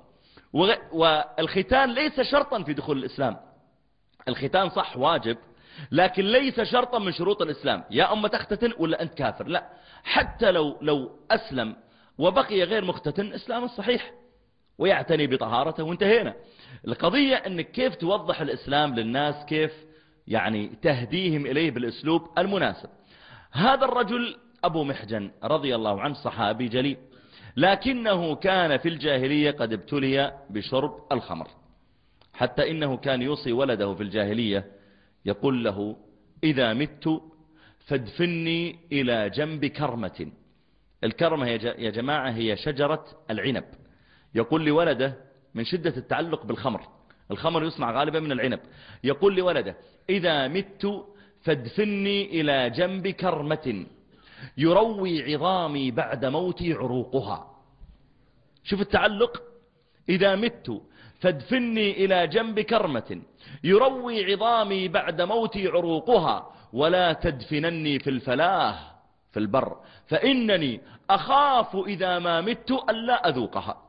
والختان ليس شرطا في دخول الإسلام، الختان صح واجب لكن ليس شرطا من شروط الإسلام. يا أما تختتن ولا أنت كافر، لا، حتى لو أسلم وبقي غير مختتن إسلام الصحيح ويعتني بطهارته وانتهينا. القضية أنك كيف توضح الإسلام للناس، كيف يعني تهديهم إليه بالأسلوب المناسب. هذا الرجل أبو محجن رضي الله عنه صحابي جليل، لكنه كان في الجاهلية قد ابتلي بشرب الخمر، حتى إنه كان يوصي ولده في الجاهلية يقول له إذا مت فادفني إلى جنب كرمة. الكرمة يا جماعة هي شجرة العنب. يقول لولده من شدة التعلق بالخمر، الخمر يصنع غالبا من العنب، يقول لولده إذا مت فادفني إلى جنب كرمة يروي عظامي بعد موتي عروقها. شوف التعلق، إذا مت فادفني إلى جنب كرمة يروي عظامي بعد موتي عروقها ولا تدفنني في الفلاه في البر فإنني أخاف إذا ما مت ألا أذوقها.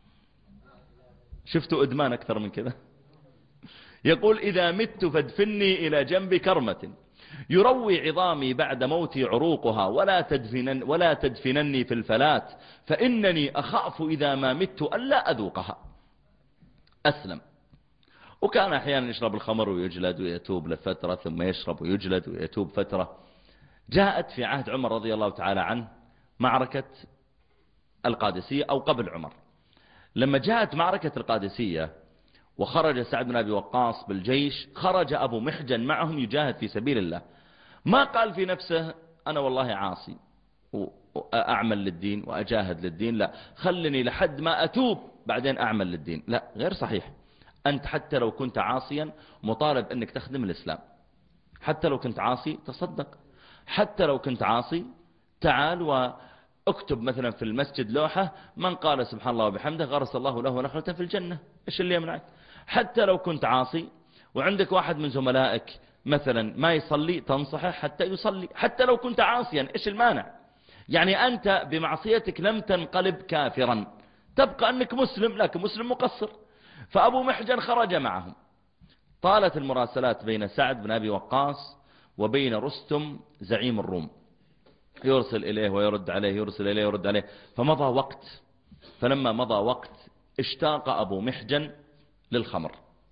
شفتوا إدمان أكثر من كذا؟ يقول إذا مت فادفني إلى جنب كرمة يروي عظامي بعد موتي عروقها ولا تدفنني في الفلات فإنني أخاف إذا ما مت ألا أذوقها. أسلم، وكان أحيانا يشرب الخمر ويجلد ويتوب لفترة، ثم يشرب ويجلد ويتوب فترة. جاءت في عهد عمر رضي الله تعالى عنه معركة القادسية أو قبل عمر. لما جاءت معركة القادسية وخرج سعد بن أبي وقاص بالجيش، خرج أبو محجن معهم يجاهد في سبيل الله. ما قال في نفسه أنا والله عاصي وأعمل للدين وأجاهد للدين، لا، خلني لحد ما أتوب بعدين أعمل للدين. لا، غير صحيح. أنت حتى لو كنت عاصيا مطالب أنك تخدم الإسلام، حتى لو كنت عاصي تصدق، حتى لو كنت عاصي تعال واكتب مثلا في المسجد لوحة من قال سبحان الله وبحمده غرس الله له نخلة في الجنة. إيش اللي يمنعك؟ حتى لو كنت عاصي وعندك واحد من زملائك مثلا ما يصلي تنصحه حتى يصلي، حتى لو كنت عاصيا، إيش المانع؟ يعني أنت بمعصيتك لم تنقلب كافرا، تبقى أنك مسلم لكن مسلم مقصر. فأبو محجن خرج معهم. طالت المراسلات بين سعد بن أبي وقاص وبين رستم زعيم الروم، يرسل إليه ويرد عليه، يرسل إليه ويرد عليه، فمضى وقت. فلما مضى وقت اشتاق أبو محجن للخمر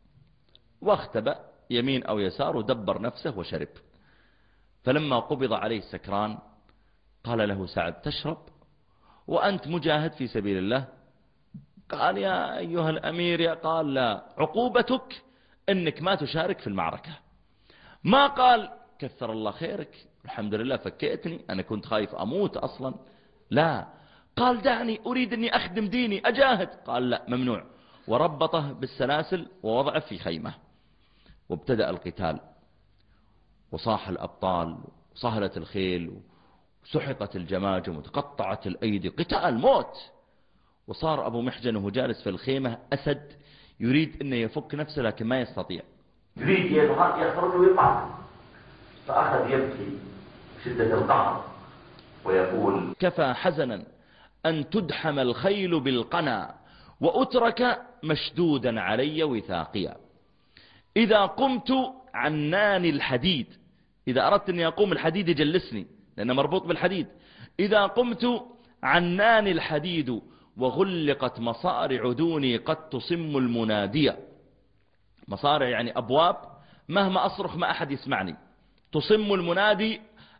واختبأ يمين أو يسار ودبر نفسه وشرب. فلما قبض عليه السكران قال له سعد تشرب وأنت مجاهد في سبيل الله؟ قال يا أيها الأمير، قال لا، عقوبتك أنك ما تشارك في المعركة. ما قال كثر الله خيرك الحمد لله فكيتني أنا كنت خايف أموت أصلا، لا، قال دعني أريد أني أخدم ديني أجاهد. قال لا، ممنوع. وربطه بالسلاسل ووضعه في خيمة وابتدأ القتال، وصاح الأبطال وصهلت الخيل وسحقت الجماجم وتقطعت الأيدي، قتال موت. وصار أبو محجن وهو جالس في الخيمة أسد يريد أنه يفك نفسه لكن ما يستطيع، يريد يخرج ويقع، فأخذ يبكي شدة القهر ويقول كفى حزنا أن تدحم الخيل بالقنا وأترك مشدودا علي وثاقيا. إذا قمت عناني الحديد، إذا أردت أن يقوم الحديد يجلسني لأنه مربوط بالحديد، إذا قمت عناني الحديد وغلقت مصارع دوني قد تصم المنادية. مصارع يعني أبواب، مهما أصرخ ما أحد يسمعني. تصم المنادي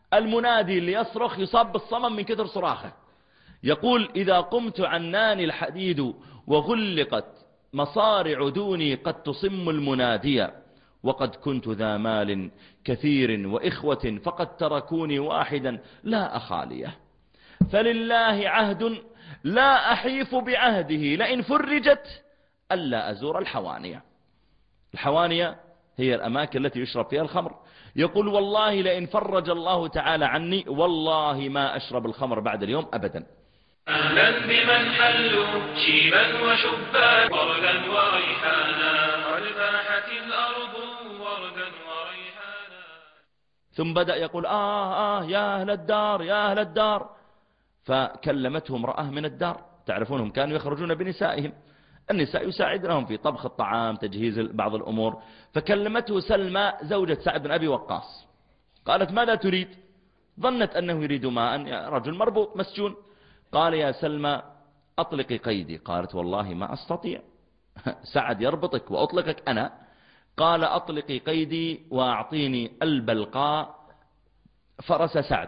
المنادي اللي يصرخ يصاب بالصمم من كثر صراخه. يقول إذا قمت عناني الحديد وغلقت مصارع دوني قد تصم المنادية، وقد كنت ذا مال كثير وإخوة فقد تركوني واحدا لا أخاليه، فلله عهد لا أحيف بعهده لئن فرجت ألا أزور الحوانية. الحوانية هي الأماكن التي يشرب فيها الخمر. يقول والله لئن فرج الله تعالى عني والله ما أشرب الخمر بعد اليوم أبدا. أهلا بمن حلوا شيبا وشبا وردا وريحانا، قد فاحت الأرض وردا وريحانا. ثم بدأ يقول يا أهل الدار يا أهل الدار. فكلمته امرأة من الدار، تعرفونهم كانوا يخرجون بنسائهم، النساء يساعدنهم في طبخ الطعام تجهيز بعض الأمور. فكلمته سلمى زوجة سعد بن أبي وقاص، قالت ماذا تريد؟ ظنت أنه يريد ماء، يا رجل مربوط مسجون. قال يا سلمى أطلقي قيدي. قالت والله ما أستطيع، سعد يربطك وأطلقك أنا. قال أطلقي قيدي وأعطيني البلقاء فرس سعد.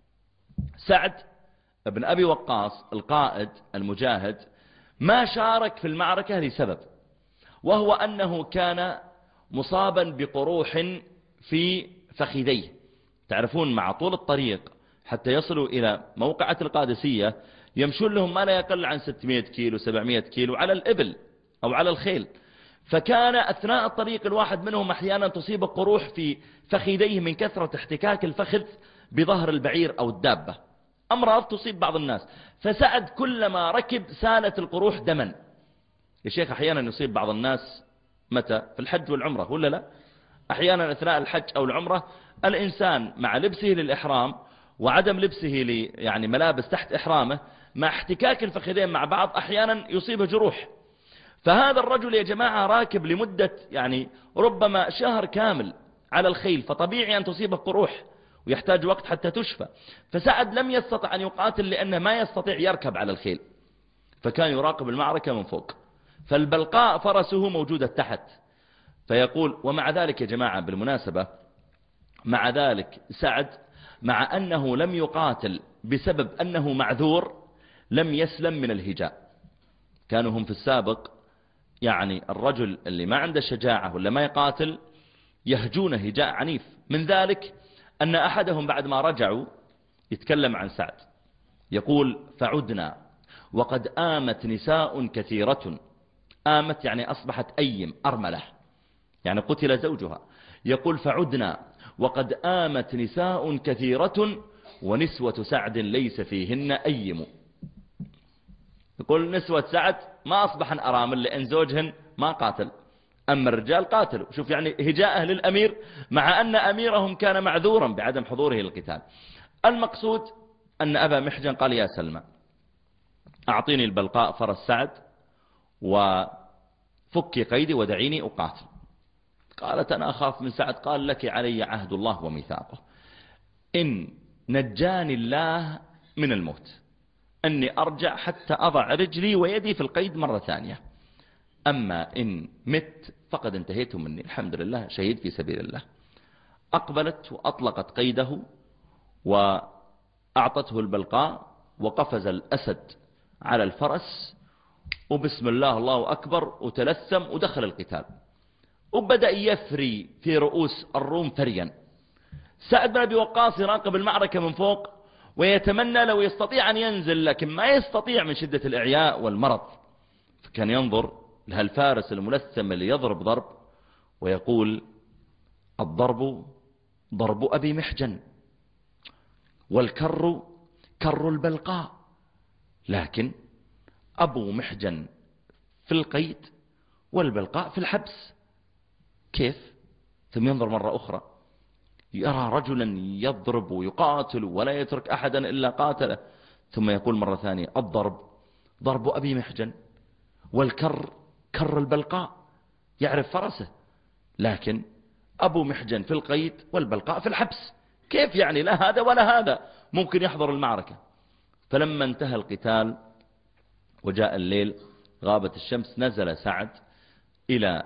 سعد بن أبي وقاص القائد المجاهد ما شارك في المعركة لسبب، وهو أنه كان مصابا بقروح في فخذيه. تعرفون مع طول الطريق حتى يصلوا إلى موقعة القادسية يمشون لهم ما لا يقل عن 600 كيلو 700 كيلو على الإبل أو على الخيل. فكان أثناء الطريق الواحد منهم أحيانا تصيب قروح في فخذيه من كثرة احتكاك الفخذ بظهر البعير أو الدابة، أمراض تصيب بعض الناس. فسعد كلما ركب سالت القروح دما. يا شيخ أحيانا يصيب بعض الناس متى؟ في الحج والعمرة ولا لا؟ أحيانا أثناء الحج أو العمرة الإنسان مع لبسه للإحرام وعدم لبسه يعني ملابس تحت إحرامه مع احتكاك الفخذين مع بعض أحيانا يصيبه جروح. فهذا الرجل يا جماعة راكب لمدة يعني ربما شهر كامل على الخيل، فطبيعي أن تصيبه قروح ويحتاج وقت حتى تشفى. فسعد لم يستطع أن يقاتل لأنه ما يستطيع يركب على الخيل، فكان يراقب المعركة من فوق. فالبلقاء فرسه موجودة تحت. فيقول ومع ذلك يا جماعة بالمناسبة، مع ذلك سعد مع أنه لم يقاتل بسبب أنه معذور لم يسلم من الهجاء. كانوا هم في السابق يعني الرجل اللي ما عنده شجاعة ولا ما يقاتل يهجون هجاء عنيف. من ذلك أن أحدهم بعد ما رجعوا يتكلم عن سعد يقول فعدنا وقد آمت نساء كثيرة. آمت يعني أصبحت أيم أرملة، يعني قتل زوجها. يقول فعدنا وقد آمت نساء كثيرة ونسوة سعد ليس فيهن أيم. يقول نسوة سعد ما أصبحن أرامل لأن زوجهن ما قاتل، أما الرجال قاتلوا. شوف يعني هجاءه للأمير مع أن أميرهم كان معذورا بعدم حضوره للقتال. المقصود أن أبا محجن قال يا سلمى أعطيني البلقاء فرس سعد وفكي قيدي ودعيني أقاتل. قالت أنا أخاف من سعد. قال لك علي عهد الله وميثاقه، إن نجاني الله من الموت أني أرجع حتى أضع رجلي ويدي في القيد مرة ثانية، أما إن مت فقد انتهيت مني، الحمد لله شهيد في سبيل الله. أقبلت وأطلقت قيده وأعطته البلقاء وقفز الأسد على الفرس وبسم الله الله أكبر وتلثم ودخل القتال وبدأ يفري في رؤوس الروم فريا. سعد بن أبي وقاص يراقب المعركة من فوق ويتمنى لو يستطيع أن ينزل، لكن ما يستطيع من شدة الإعياء والمرض. فكان ينظر لهالفارس الملثم اللي يضرب ضرب ويقول الضرب ضرب أبي محجن والكر كر البلقاء، لكن أبو محجن في القيد والبلقاء في الحبس. كيف؟ ثم ينظر مرة أخرى يرى رجلا يضرب ويقاتل ولا يترك أحدا إلا قاتله، ثم يقول مرة ثانية الضرب ضرب أبي محجن والكر كر البلقاء. يعرف فرسه، لكن أبو محجن في القيد والبلقاء في الحبس. كيف يعني؟ لا هذا ولا هذا ممكن يحضر المعركة. فلما انتهى القتال وجاء الليل غابت الشمس نزل سعد إلى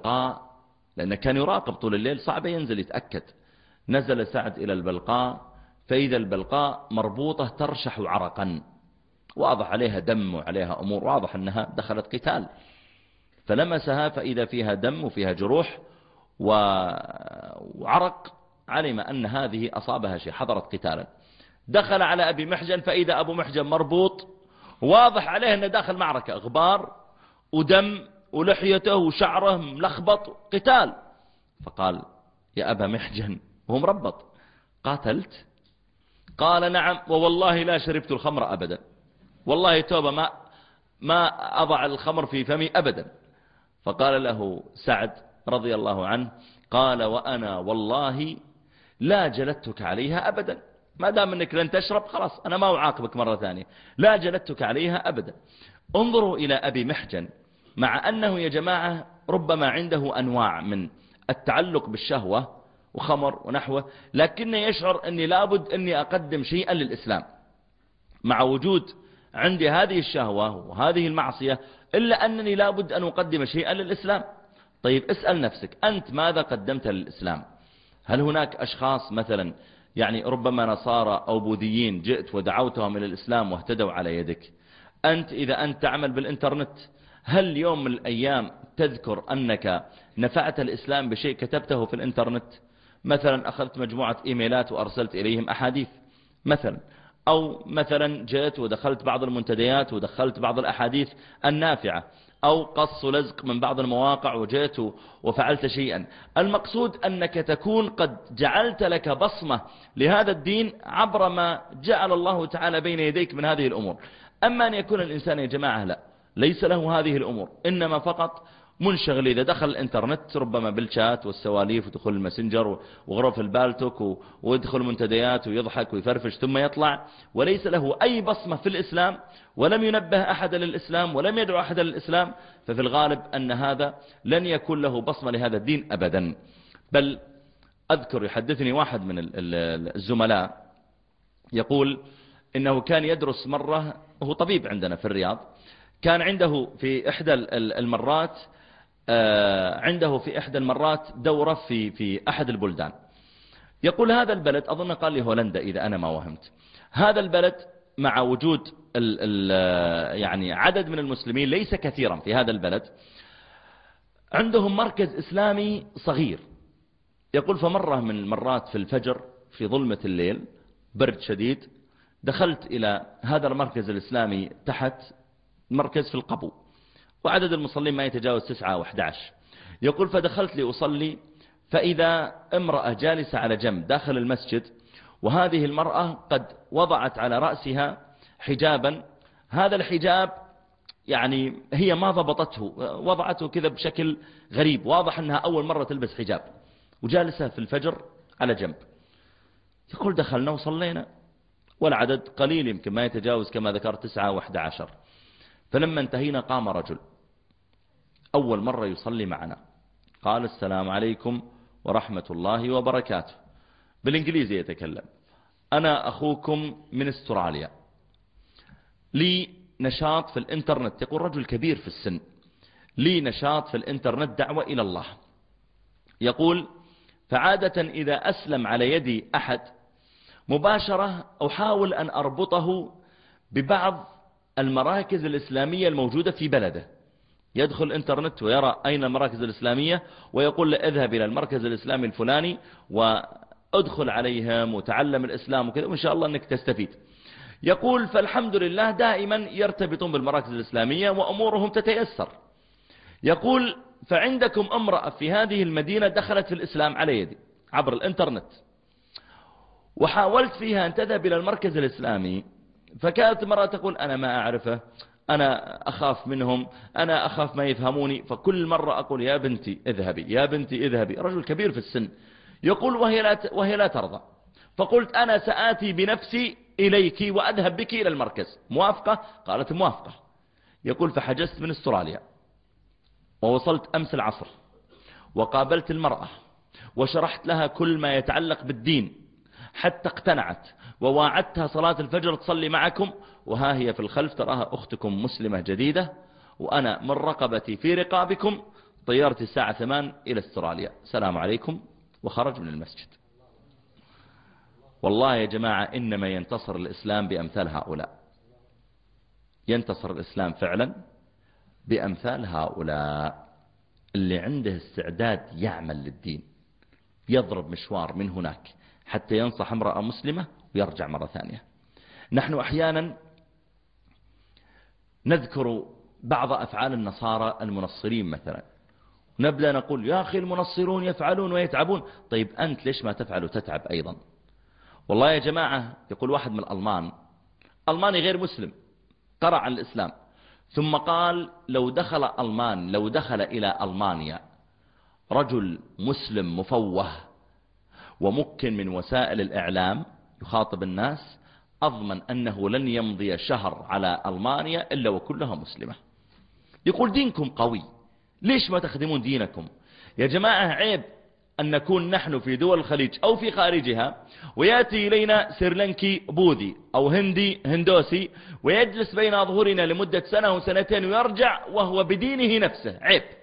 البلقاء، لأنه كان يراقب طول الليل صعب ينزل يتأكد. نزل سعد إلى البلقاء فإذا البلقاء مربوطة ترشح عرقا، واضح عليها دم وعليها أمور، واضح أنها دخلت قتال، فلمسها فإذا فيها دم وفيها جروح وعرق، علم أن هذه أصابها شيء، حضرت قتالا. دخل على أبي محجن فإذا أبو محجن مربوط، واضح عليه أنه داخل معركة، غبار ودم ولحيته وشعره ملخبط، قتال. فقال: يا أبا محجن، وهو مربط: قاتلت؟ قال: نعم، ووالله لا شربت الخمر أبدا، والله توبة ما أضع الخمر في فمي أبدا. فقال له سعد رضي الله عنه: قال: وأنا والله لا جلدتك عليها أبدا، ما دام أنك لن تشرب خلاص أنا ما أعاقبك مرة ثانية، لا جلدتك عليها أبدا. انظروا إلى أبي محجن، مع أنه يا جماعة ربما عنده أنواع من التعلق بالشهوة وخمر ونحوه، لكنه يشعر أني لابد أني أقدم شيئا للإسلام مع وجود عندي هذه الشهوة وهذه المعصية، إلا أنني لابد أن أقدم شيئا للإسلام. طيب اسأل نفسك أنت ماذا قدمت للإسلام؟ هل هناك أشخاص مثلا يعني ربما نصارى أو بوذيين جئت ودعوتهم إلى الإسلام واهتدوا على يدك؟ أنت إذا أنت تعمل بالإنترنت، هل يوم من الأيام تذكر أنك نفعت الإسلام بشيء كتبته في الإنترنت؟ مثلا أخذت مجموعة إيميلات وأرسلت إليهم أحاديث مثلا، أو مثلا جئت ودخلت بعض المنتديات ودخلت بعض الأحاديث النافعة، أو قص ولزق من بعض المواقع وجئت وفعلت شيئا. المقصود أنك تكون قد جعلت لك بصمة لهذا الدين عبر ما جعل الله تعالى بين يديك من هذه الأمور. أما أن يكون الإنسان يا جماعة لا، ليس له هذه الأمور، إنما فقط منشغل إذا دخل الإنترنت ربما بالشات والسواليف ودخول الماسنجر وغرف البالتوك ويدخل منتديات ويضحك ويفرفش ثم يطلع، وليس له أي بصمة في الإسلام، ولم ينبه أحد للإسلام ولم يدعو أحد للإسلام، ففي الغالب أن هذا لن يكون له بصمة لهذا الدين أبدا. بل أذكر يحدثني واحد من الزملاء يقول إنه كان يدرس مرة، وهو طبيب عندنا في الرياض، كان عنده في إحدى المرات دورة في أحد البلدان. يقول هذا البلد، أظن قال لي هولندا إذا أنا ما وهمت، هذا البلد مع وجود يعني عدد من المسلمين ليس كثيرا في هذا البلد، عندهم مركز إسلامي صغير. يقول فمرة من المرات في الفجر في ظلمة الليل برد شديد، دخلت إلى هذا المركز الإسلامي تحت، مركز في القبو، وعدد المصلين ما يتجاوز 9 و11. يقول فدخلت لأصلي، فإذا امرأة جالسة على جنب داخل المسجد، وهذه المرأة قد وضعت على رأسها حجابا، هذا الحجاب يعني هي ما ضبطته، وضعته كذا بشكل غريب، واضح أنها أول مرة تلبس حجاب، وجالسة في الفجر على جنب. يقول دخلنا وصلينا، والعدد قليل يمكن ما يتجاوز كما ذكرت 9 و11. فلما انتهينا قام رجل أول مرة يصلي معنا، قال السلام عليكم ورحمة الله وبركاته، بالإنجليزي يتكلم: أنا أخوكم من استراليا، لي نشاط في الإنترنت. يقول رجل كبير في السن، لي نشاط في الإنترنت دعوة إلى الله. يقول فعادة إذا أسلم على يدي أحد مباشرة أحاول أن أربطه ببعض المراكز الإسلامية الموجودة في بلده. يدخل الإنترنت ويرى أين المراكز الإسلامية ويقول له اذهب إلى المركز الإسلامي الفلاني وادخل عليهم وتعلم الإسلام وكذا، وإن شاء الله أنك تستفيد. يقول فالحمد لله دائما يرتبطون بالمراكز الإسلامية وأمورهم تتيسر. يقول فعندكم امرأة في هذه المدينة دخلت في الإسلام على يدي عبر الإنترنت، وحاولت فيها أن تذهب إلى المركز الإسلامي، فكانت المرأة تقول أنا ما أعرفه، أنا أخاف منهم، أنا أخاف ما يفهموني، فكل مرة أقول يا بنتي اذهبي، يا بنتي اذهبي. رجل كبير في السن يقول وهي لا ترضى. فقلت أنا سآتي بنفسي إليك وأذهب بك إلى المركز، موافقة؟ قالت موافقة. يقول فحجزت من استراليا، ووصلت أمس العصر، وقابلت المرأة وشرحت لها كل ما يتعلق بالدين حتى اقتنعت، وواعدتها صلاة الفجر تصلي معكم، وها هي في الخلف تراها أختكم مسلمة جديدة، وأنا من رقبتي في رقابكم، طيرت الساعة 8 إلى استراليا، السلام عليكم، وخرج من المسجد. والله يا جماعة إنما ينتصر الإسلام بأمثال هؤلاء، ينتصر الإسلام فعلا بأمثال هؤلاء اللي عنده استعداد يعمل للدين، يضرب مشوار من هناك حتى ينصح امرأة مسلمة ويرجع مرة ثانية. نحن أحيانا نذكر بعض أفعال النصارى المنصرين مثلا، نبدأ نقول يا أخي المنصرون يفعلون ويتعبون، طيب أنت ليش ما تفعل وتتعب أيضا؟ والله يا جماعة، يقول واحد من الألمان، ألماني غير مسلم، قرأ عن الإسلام ثم قال لو دخل إلى ألمانيا رجل مسلم مفوه ومكن من وسائل الإعلام يخاطب الناس، أضمن أنه لن يمضي شهر على ألمانيا إلا وكلها مسلمة. يقول دينكم قوي، ليش ما تخدمون دينكم؟ يا جماعة عيب أن نكون نحن في دول الخليج أو في خارجها ويأتي إلينا سريلانكي بوذي أو هندي هندوسي ويجلس بين أظهرنا لمدة سنة وسنتين ويرجع وهو بدينه نفسه.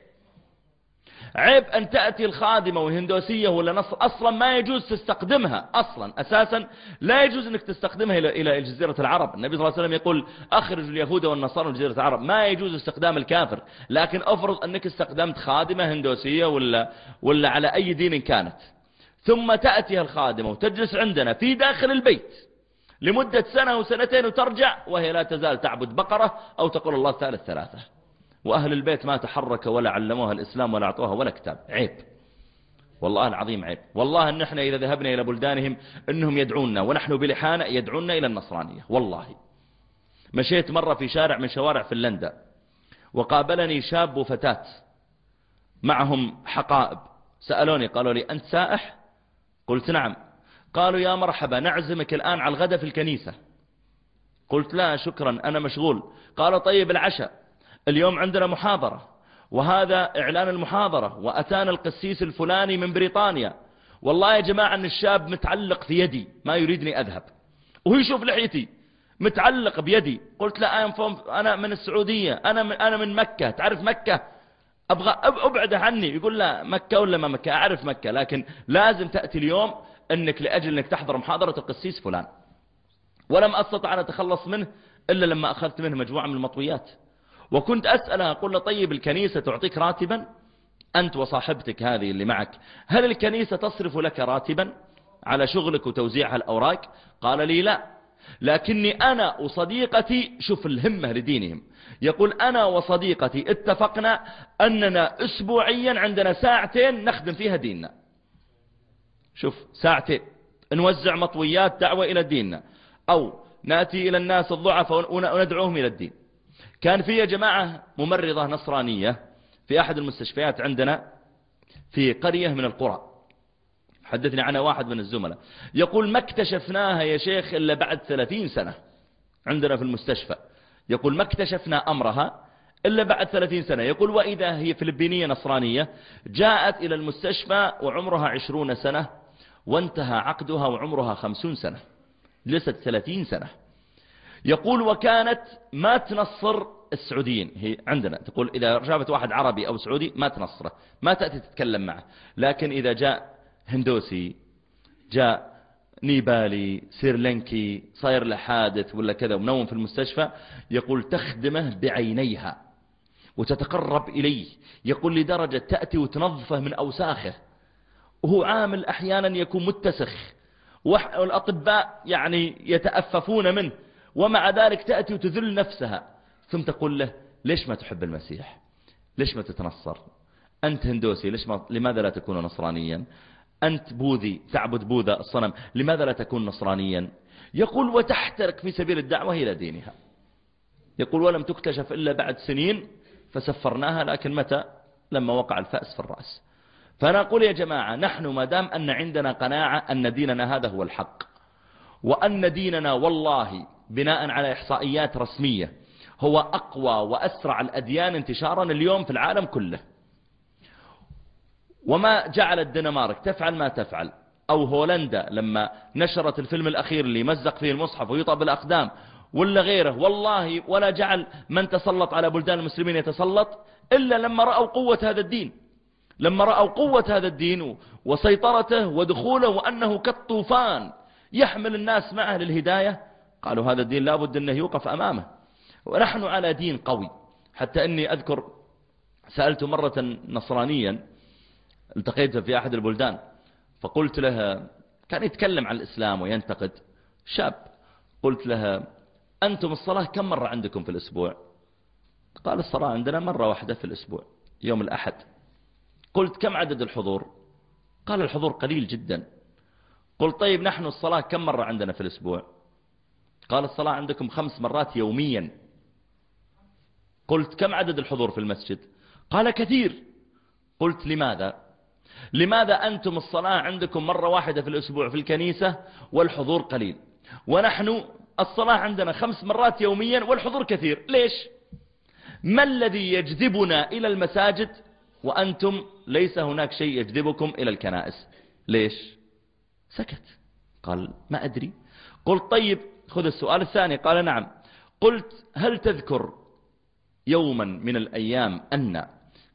عيب أن تأتي الخادمة والهندوسية ولا نصر أصلا ما يجوز تستخدمها، أصلا أساسا لا يجوز أنك تستخدمها إلى جزيرة العرب. النبي صلى الله عليه وسلم يقول أخرج اليهود والنصارى من جزيرة العرب، ما يجوز استخدام الكافر. لكن أفرض أنك استخدمت خادمة هندوسية ولا على أي دين كانت، ثم تأتيها الخادمة وتجلس عندنا في داخل البيت لمدة سنة وسنتين وترجع وهي لا تزال تعبد بقرة أو تقول الله ثالث ثلاثة، وأهل البيت ما تحرك ولا علموها الإسلام ولا أعطوها ولا كتاب. عيب والله العظيم، عيب والله أن احنا إذا ذهبنا إلى بلدانهم أنهم يدعوننا ونحن بلحانا يدعوننا إلى النصرانية. والله مشيت مرة في شارع من شوارع فنلندا وقابلني شاب وفتاة معهم حقائب، سألوني قالوا لي أنت سائح؟ قلت نعم. قالوا يا مرحبا نعزمك الآن على الغداء في الكنيسة. قلت لا شكرا أنا مشغول. قالوا طيب العشاء، اليوم عندنا محاضرة وهذا إعلان المحاضرة وأتانا القسيس الفلاني من بريطانيا. والله يا جماعة أن الشاب متعلق في يدي ما يريدني أذهب، وهو يشوف لحيتي متعلق بيدي. قلت لا أنا من السعودية، أنا من مكة، تعرف مكة؟ أبغى أبعده عني. يقول لا مكة ولا ما مكة، أعرف مكة لكن لازم تأتي اليوم أنك لأجل أنك تحضر محاضرة القسيس فلان. ولم أستطع أن أتخلص منه إلا لما أخذت منه مجموعة من المطويات. وكنت أسألها أقول له طيب الكنيسة تعطيك راتبا أنت وصاحبتك هذه اللي معك، هل الكنيسة تصرف لك راتبا على شغلك وتوزيع الأوراق؟ قال لي لا، لكني أنا وصديقتي، شوف الهمة لدينهم، يقول أنا وصديقتي اتفقنا أننا أسبوعيا عندنا ساعتين نخدم فيها ديننا. شوف ساعتين نوزع مطويات دعوة إلى ديننا أو نأتي إلى الناس الضعفاء وندعوهم إلى الدين. كان في يا جماعة ممرضة نصرانية في أحد المستشفيات عندنا في قرية من القرى، حدثني عنها واحد من الزملاء، يقول ما اكتشفناها يا شيخ إلا بعد 30 سنة عندنا في المستشفى. يقول ما اكتشفنا أمرها إلا بعد 30 سنة. يقول وإذا هي فلبينية نصرانية جاءت إلى المستشفى وعمرها 20 سنة وانتهى عقدها وعمرها 50 سنة، جلست 30 سنة. يقول وكانت ما تنصر السعوديين، هي عندنا تقول إذا شافت واحد عربي أو سعودي ما تنصره، ما تأتي تتكلم معه، لكن إذا جاء هندوسي، جاء نيبالي، سريلانكي صاير له حادث ولا كذا ومنوم في المستشفى، يقول تخدمه بعينيها وتتقرب إليه، يقول لدرجة تأتي وتنظفه من أوساخه وهو عامل أحيانا يكون متسخ والأطباء يعني يتأففون منه، ومع ذلك تأتي وتذل نفسها ثم تقول له ليش ما تحب المسيح؟ ليش ما تتنصر؟ أنت هندوسي لماذا لا تكون نصرانيا؟ أنت بوذي تعبد بوذا الصنم لماذا لا تكون نصرانيا؟ يقول وتحترق في سبيل الدعوة إلى دينها. يقول ولم تكتشف إلا بعد سنين فسفرناها، لكن متى؟ لما وقع الفأس في الرأس. فأنا أقول يا جماعة نحن ما دام أن عندنا قناعة أن ديننا هذا هو الحق، وأن ديننا والله بناء على إحصائيات رسمية هو أقوى وأسرع الأديان انتشارا اليوم في العالم كله، وما جعل الدنمارك تفعل ما تفعل أو هولندا لما نشرت الفيلم الأخير اللي يمزق فيه المصحف ويطأ بالأقدام ولا غيره، والله ولا جعل من تسلط على بلدان المسلمين يتسلط إلا لما رأوا قوة هذا الدين، لما رأوا قوة هذا الدين وسيطرته ودخوله وأنه كالطوفان يحمل الناس معه للهداية. قالوا هذا الدين لا بد أنه يوقف أمامه، ونحن على دين قوي. حتى أني أذكر سألت مرة نصرانيا التقيته في أحد البلدان، فقلت لها، كان يتكلم عن الإسلام وينتقد، شاب، قلت لها أنتم الصلاة كم مرة عندكم في الأسبوع؟ قال الصلاة عندنا مرة واحدة في الأسبوع، يوم الأحد. قلت كم عدد الحضور؟ قال الحضور قليل جدا. قلت طيب نحن الصلاة كم مرة عندنا في الأسبوع؟ قال الصلاة عندكم 5 مرات يوميا. قلت كم عدد الحضور في المسجد؟ قال كثير. قلت لماذا أنتم الصلاة عندكم مرة واحدة في الأسبوع في الكنيسة والحضور قليل، ونحن الصلاة عندنا 5 مرات يوميا والحضور كثير؟ ليش؟ ما الذي يجذبنا إلى المساجد وأنتم ليس هناك شيء يجذبكم إلى الكنائس؟ ليش؟ سكت. قال ما أدري. قلت طيب خذ السؤال الثاني. قال نعم. قلت هل تذكر يوما من الأيام أن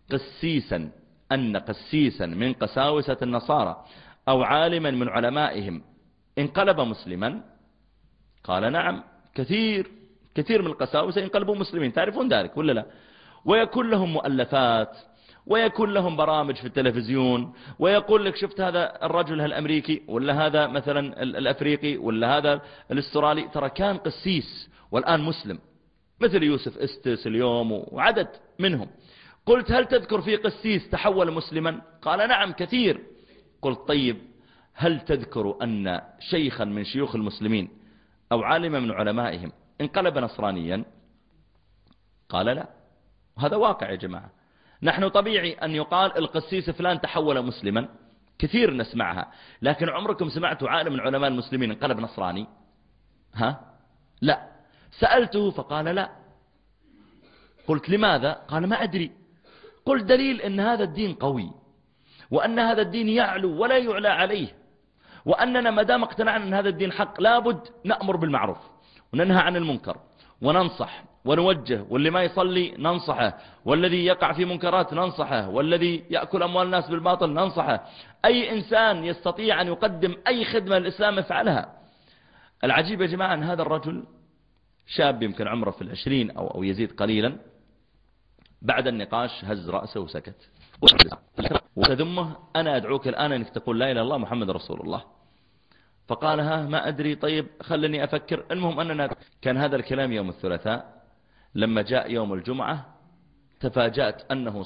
قسيسا من قساوسة النصارى أو عالما من علمائهم انقلب مسلما؟ قال نعم، كثير من القساوسة انقلبوا مسلمين، تعرفون ذلك ولا لا؟ ويكون لهم مؤلفات، ويكون لهم برامج في التلفزيون، ويقول لك شفت هذا الرجل الأمريكي ولا هذا مثلا الأفريقي ولا هذا الاسترالي، ترى كان قسيس والآن مسلم، مثل يوسف استس اليوم وعدد منهم. قلت هل تذكر في قسيس تحول مسلما؟ قال نعم كثير. قلت طيب هل تذكر أن شيخا من شيوخ المسلمين أو عالما من علمائهم انقلب نصرانيا؟ قال لا. هذا واقع يا جماعة. نحن طبيعي أن يقال القسيس فلان تحول مسلما، كثير نسمعها، لكن عمركم سمعتوا عالم من علماء المسلمين انقلب نصراني؟ لا. سألته فقال لا. قلت لماذا؟ قال ما أدري. قلت دليل أن هذا الدين قوي، وأن هذا الدين يعلو ولا يعلى عليه، وأننا ما دام اقتنعنا أن هذا الدين حق لابد نأمر بالمعروف وننهى عن المنكر وننصح ونوجه، واللي ما يصلي ننصحه، والذي يقع في منكرات ننصحه، والذي يأكل أموال الناس بالباطل ننصحه. أي إنسان يستطيع أن يقدم أي خدمة للإسلام يفعلها. العجيب يا جماعة أن هذا الرجل شاب يمكن عمره في 20 أو يزيد قليلا، بعد النقاش هز رأسه وسكت وتذمه. أنا أدعوك الآن أنك تقول لا إله إلا الله محمد رسول الله. فقال ما أدري، طيب خلني أفكر. المهم أننا كان هذا الكلام يوم الثلاثاء. لما جاء يوم الجمعة تفاجأت أنه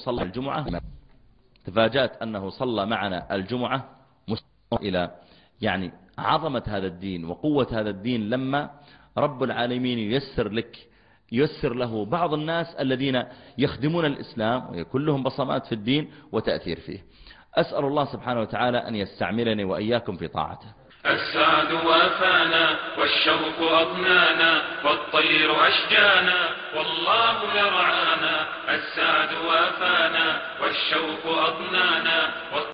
صلى معنا الجمعة إلى يعني عظمة هذا الدين وقوة هذا الدين، لما رب العالمين ييسر له بعض الناس الذين يخدمون الإسلام ويكون لهم بصمات في الدين وتأثير فيه. أسأل الله سبحانه وتعالى أن يستعملني وإياكم في طاعته. السعد وافانا والشوق أضنانا والطير أشجانا والله يرعانا. السعد وافانا والشوق أضنانا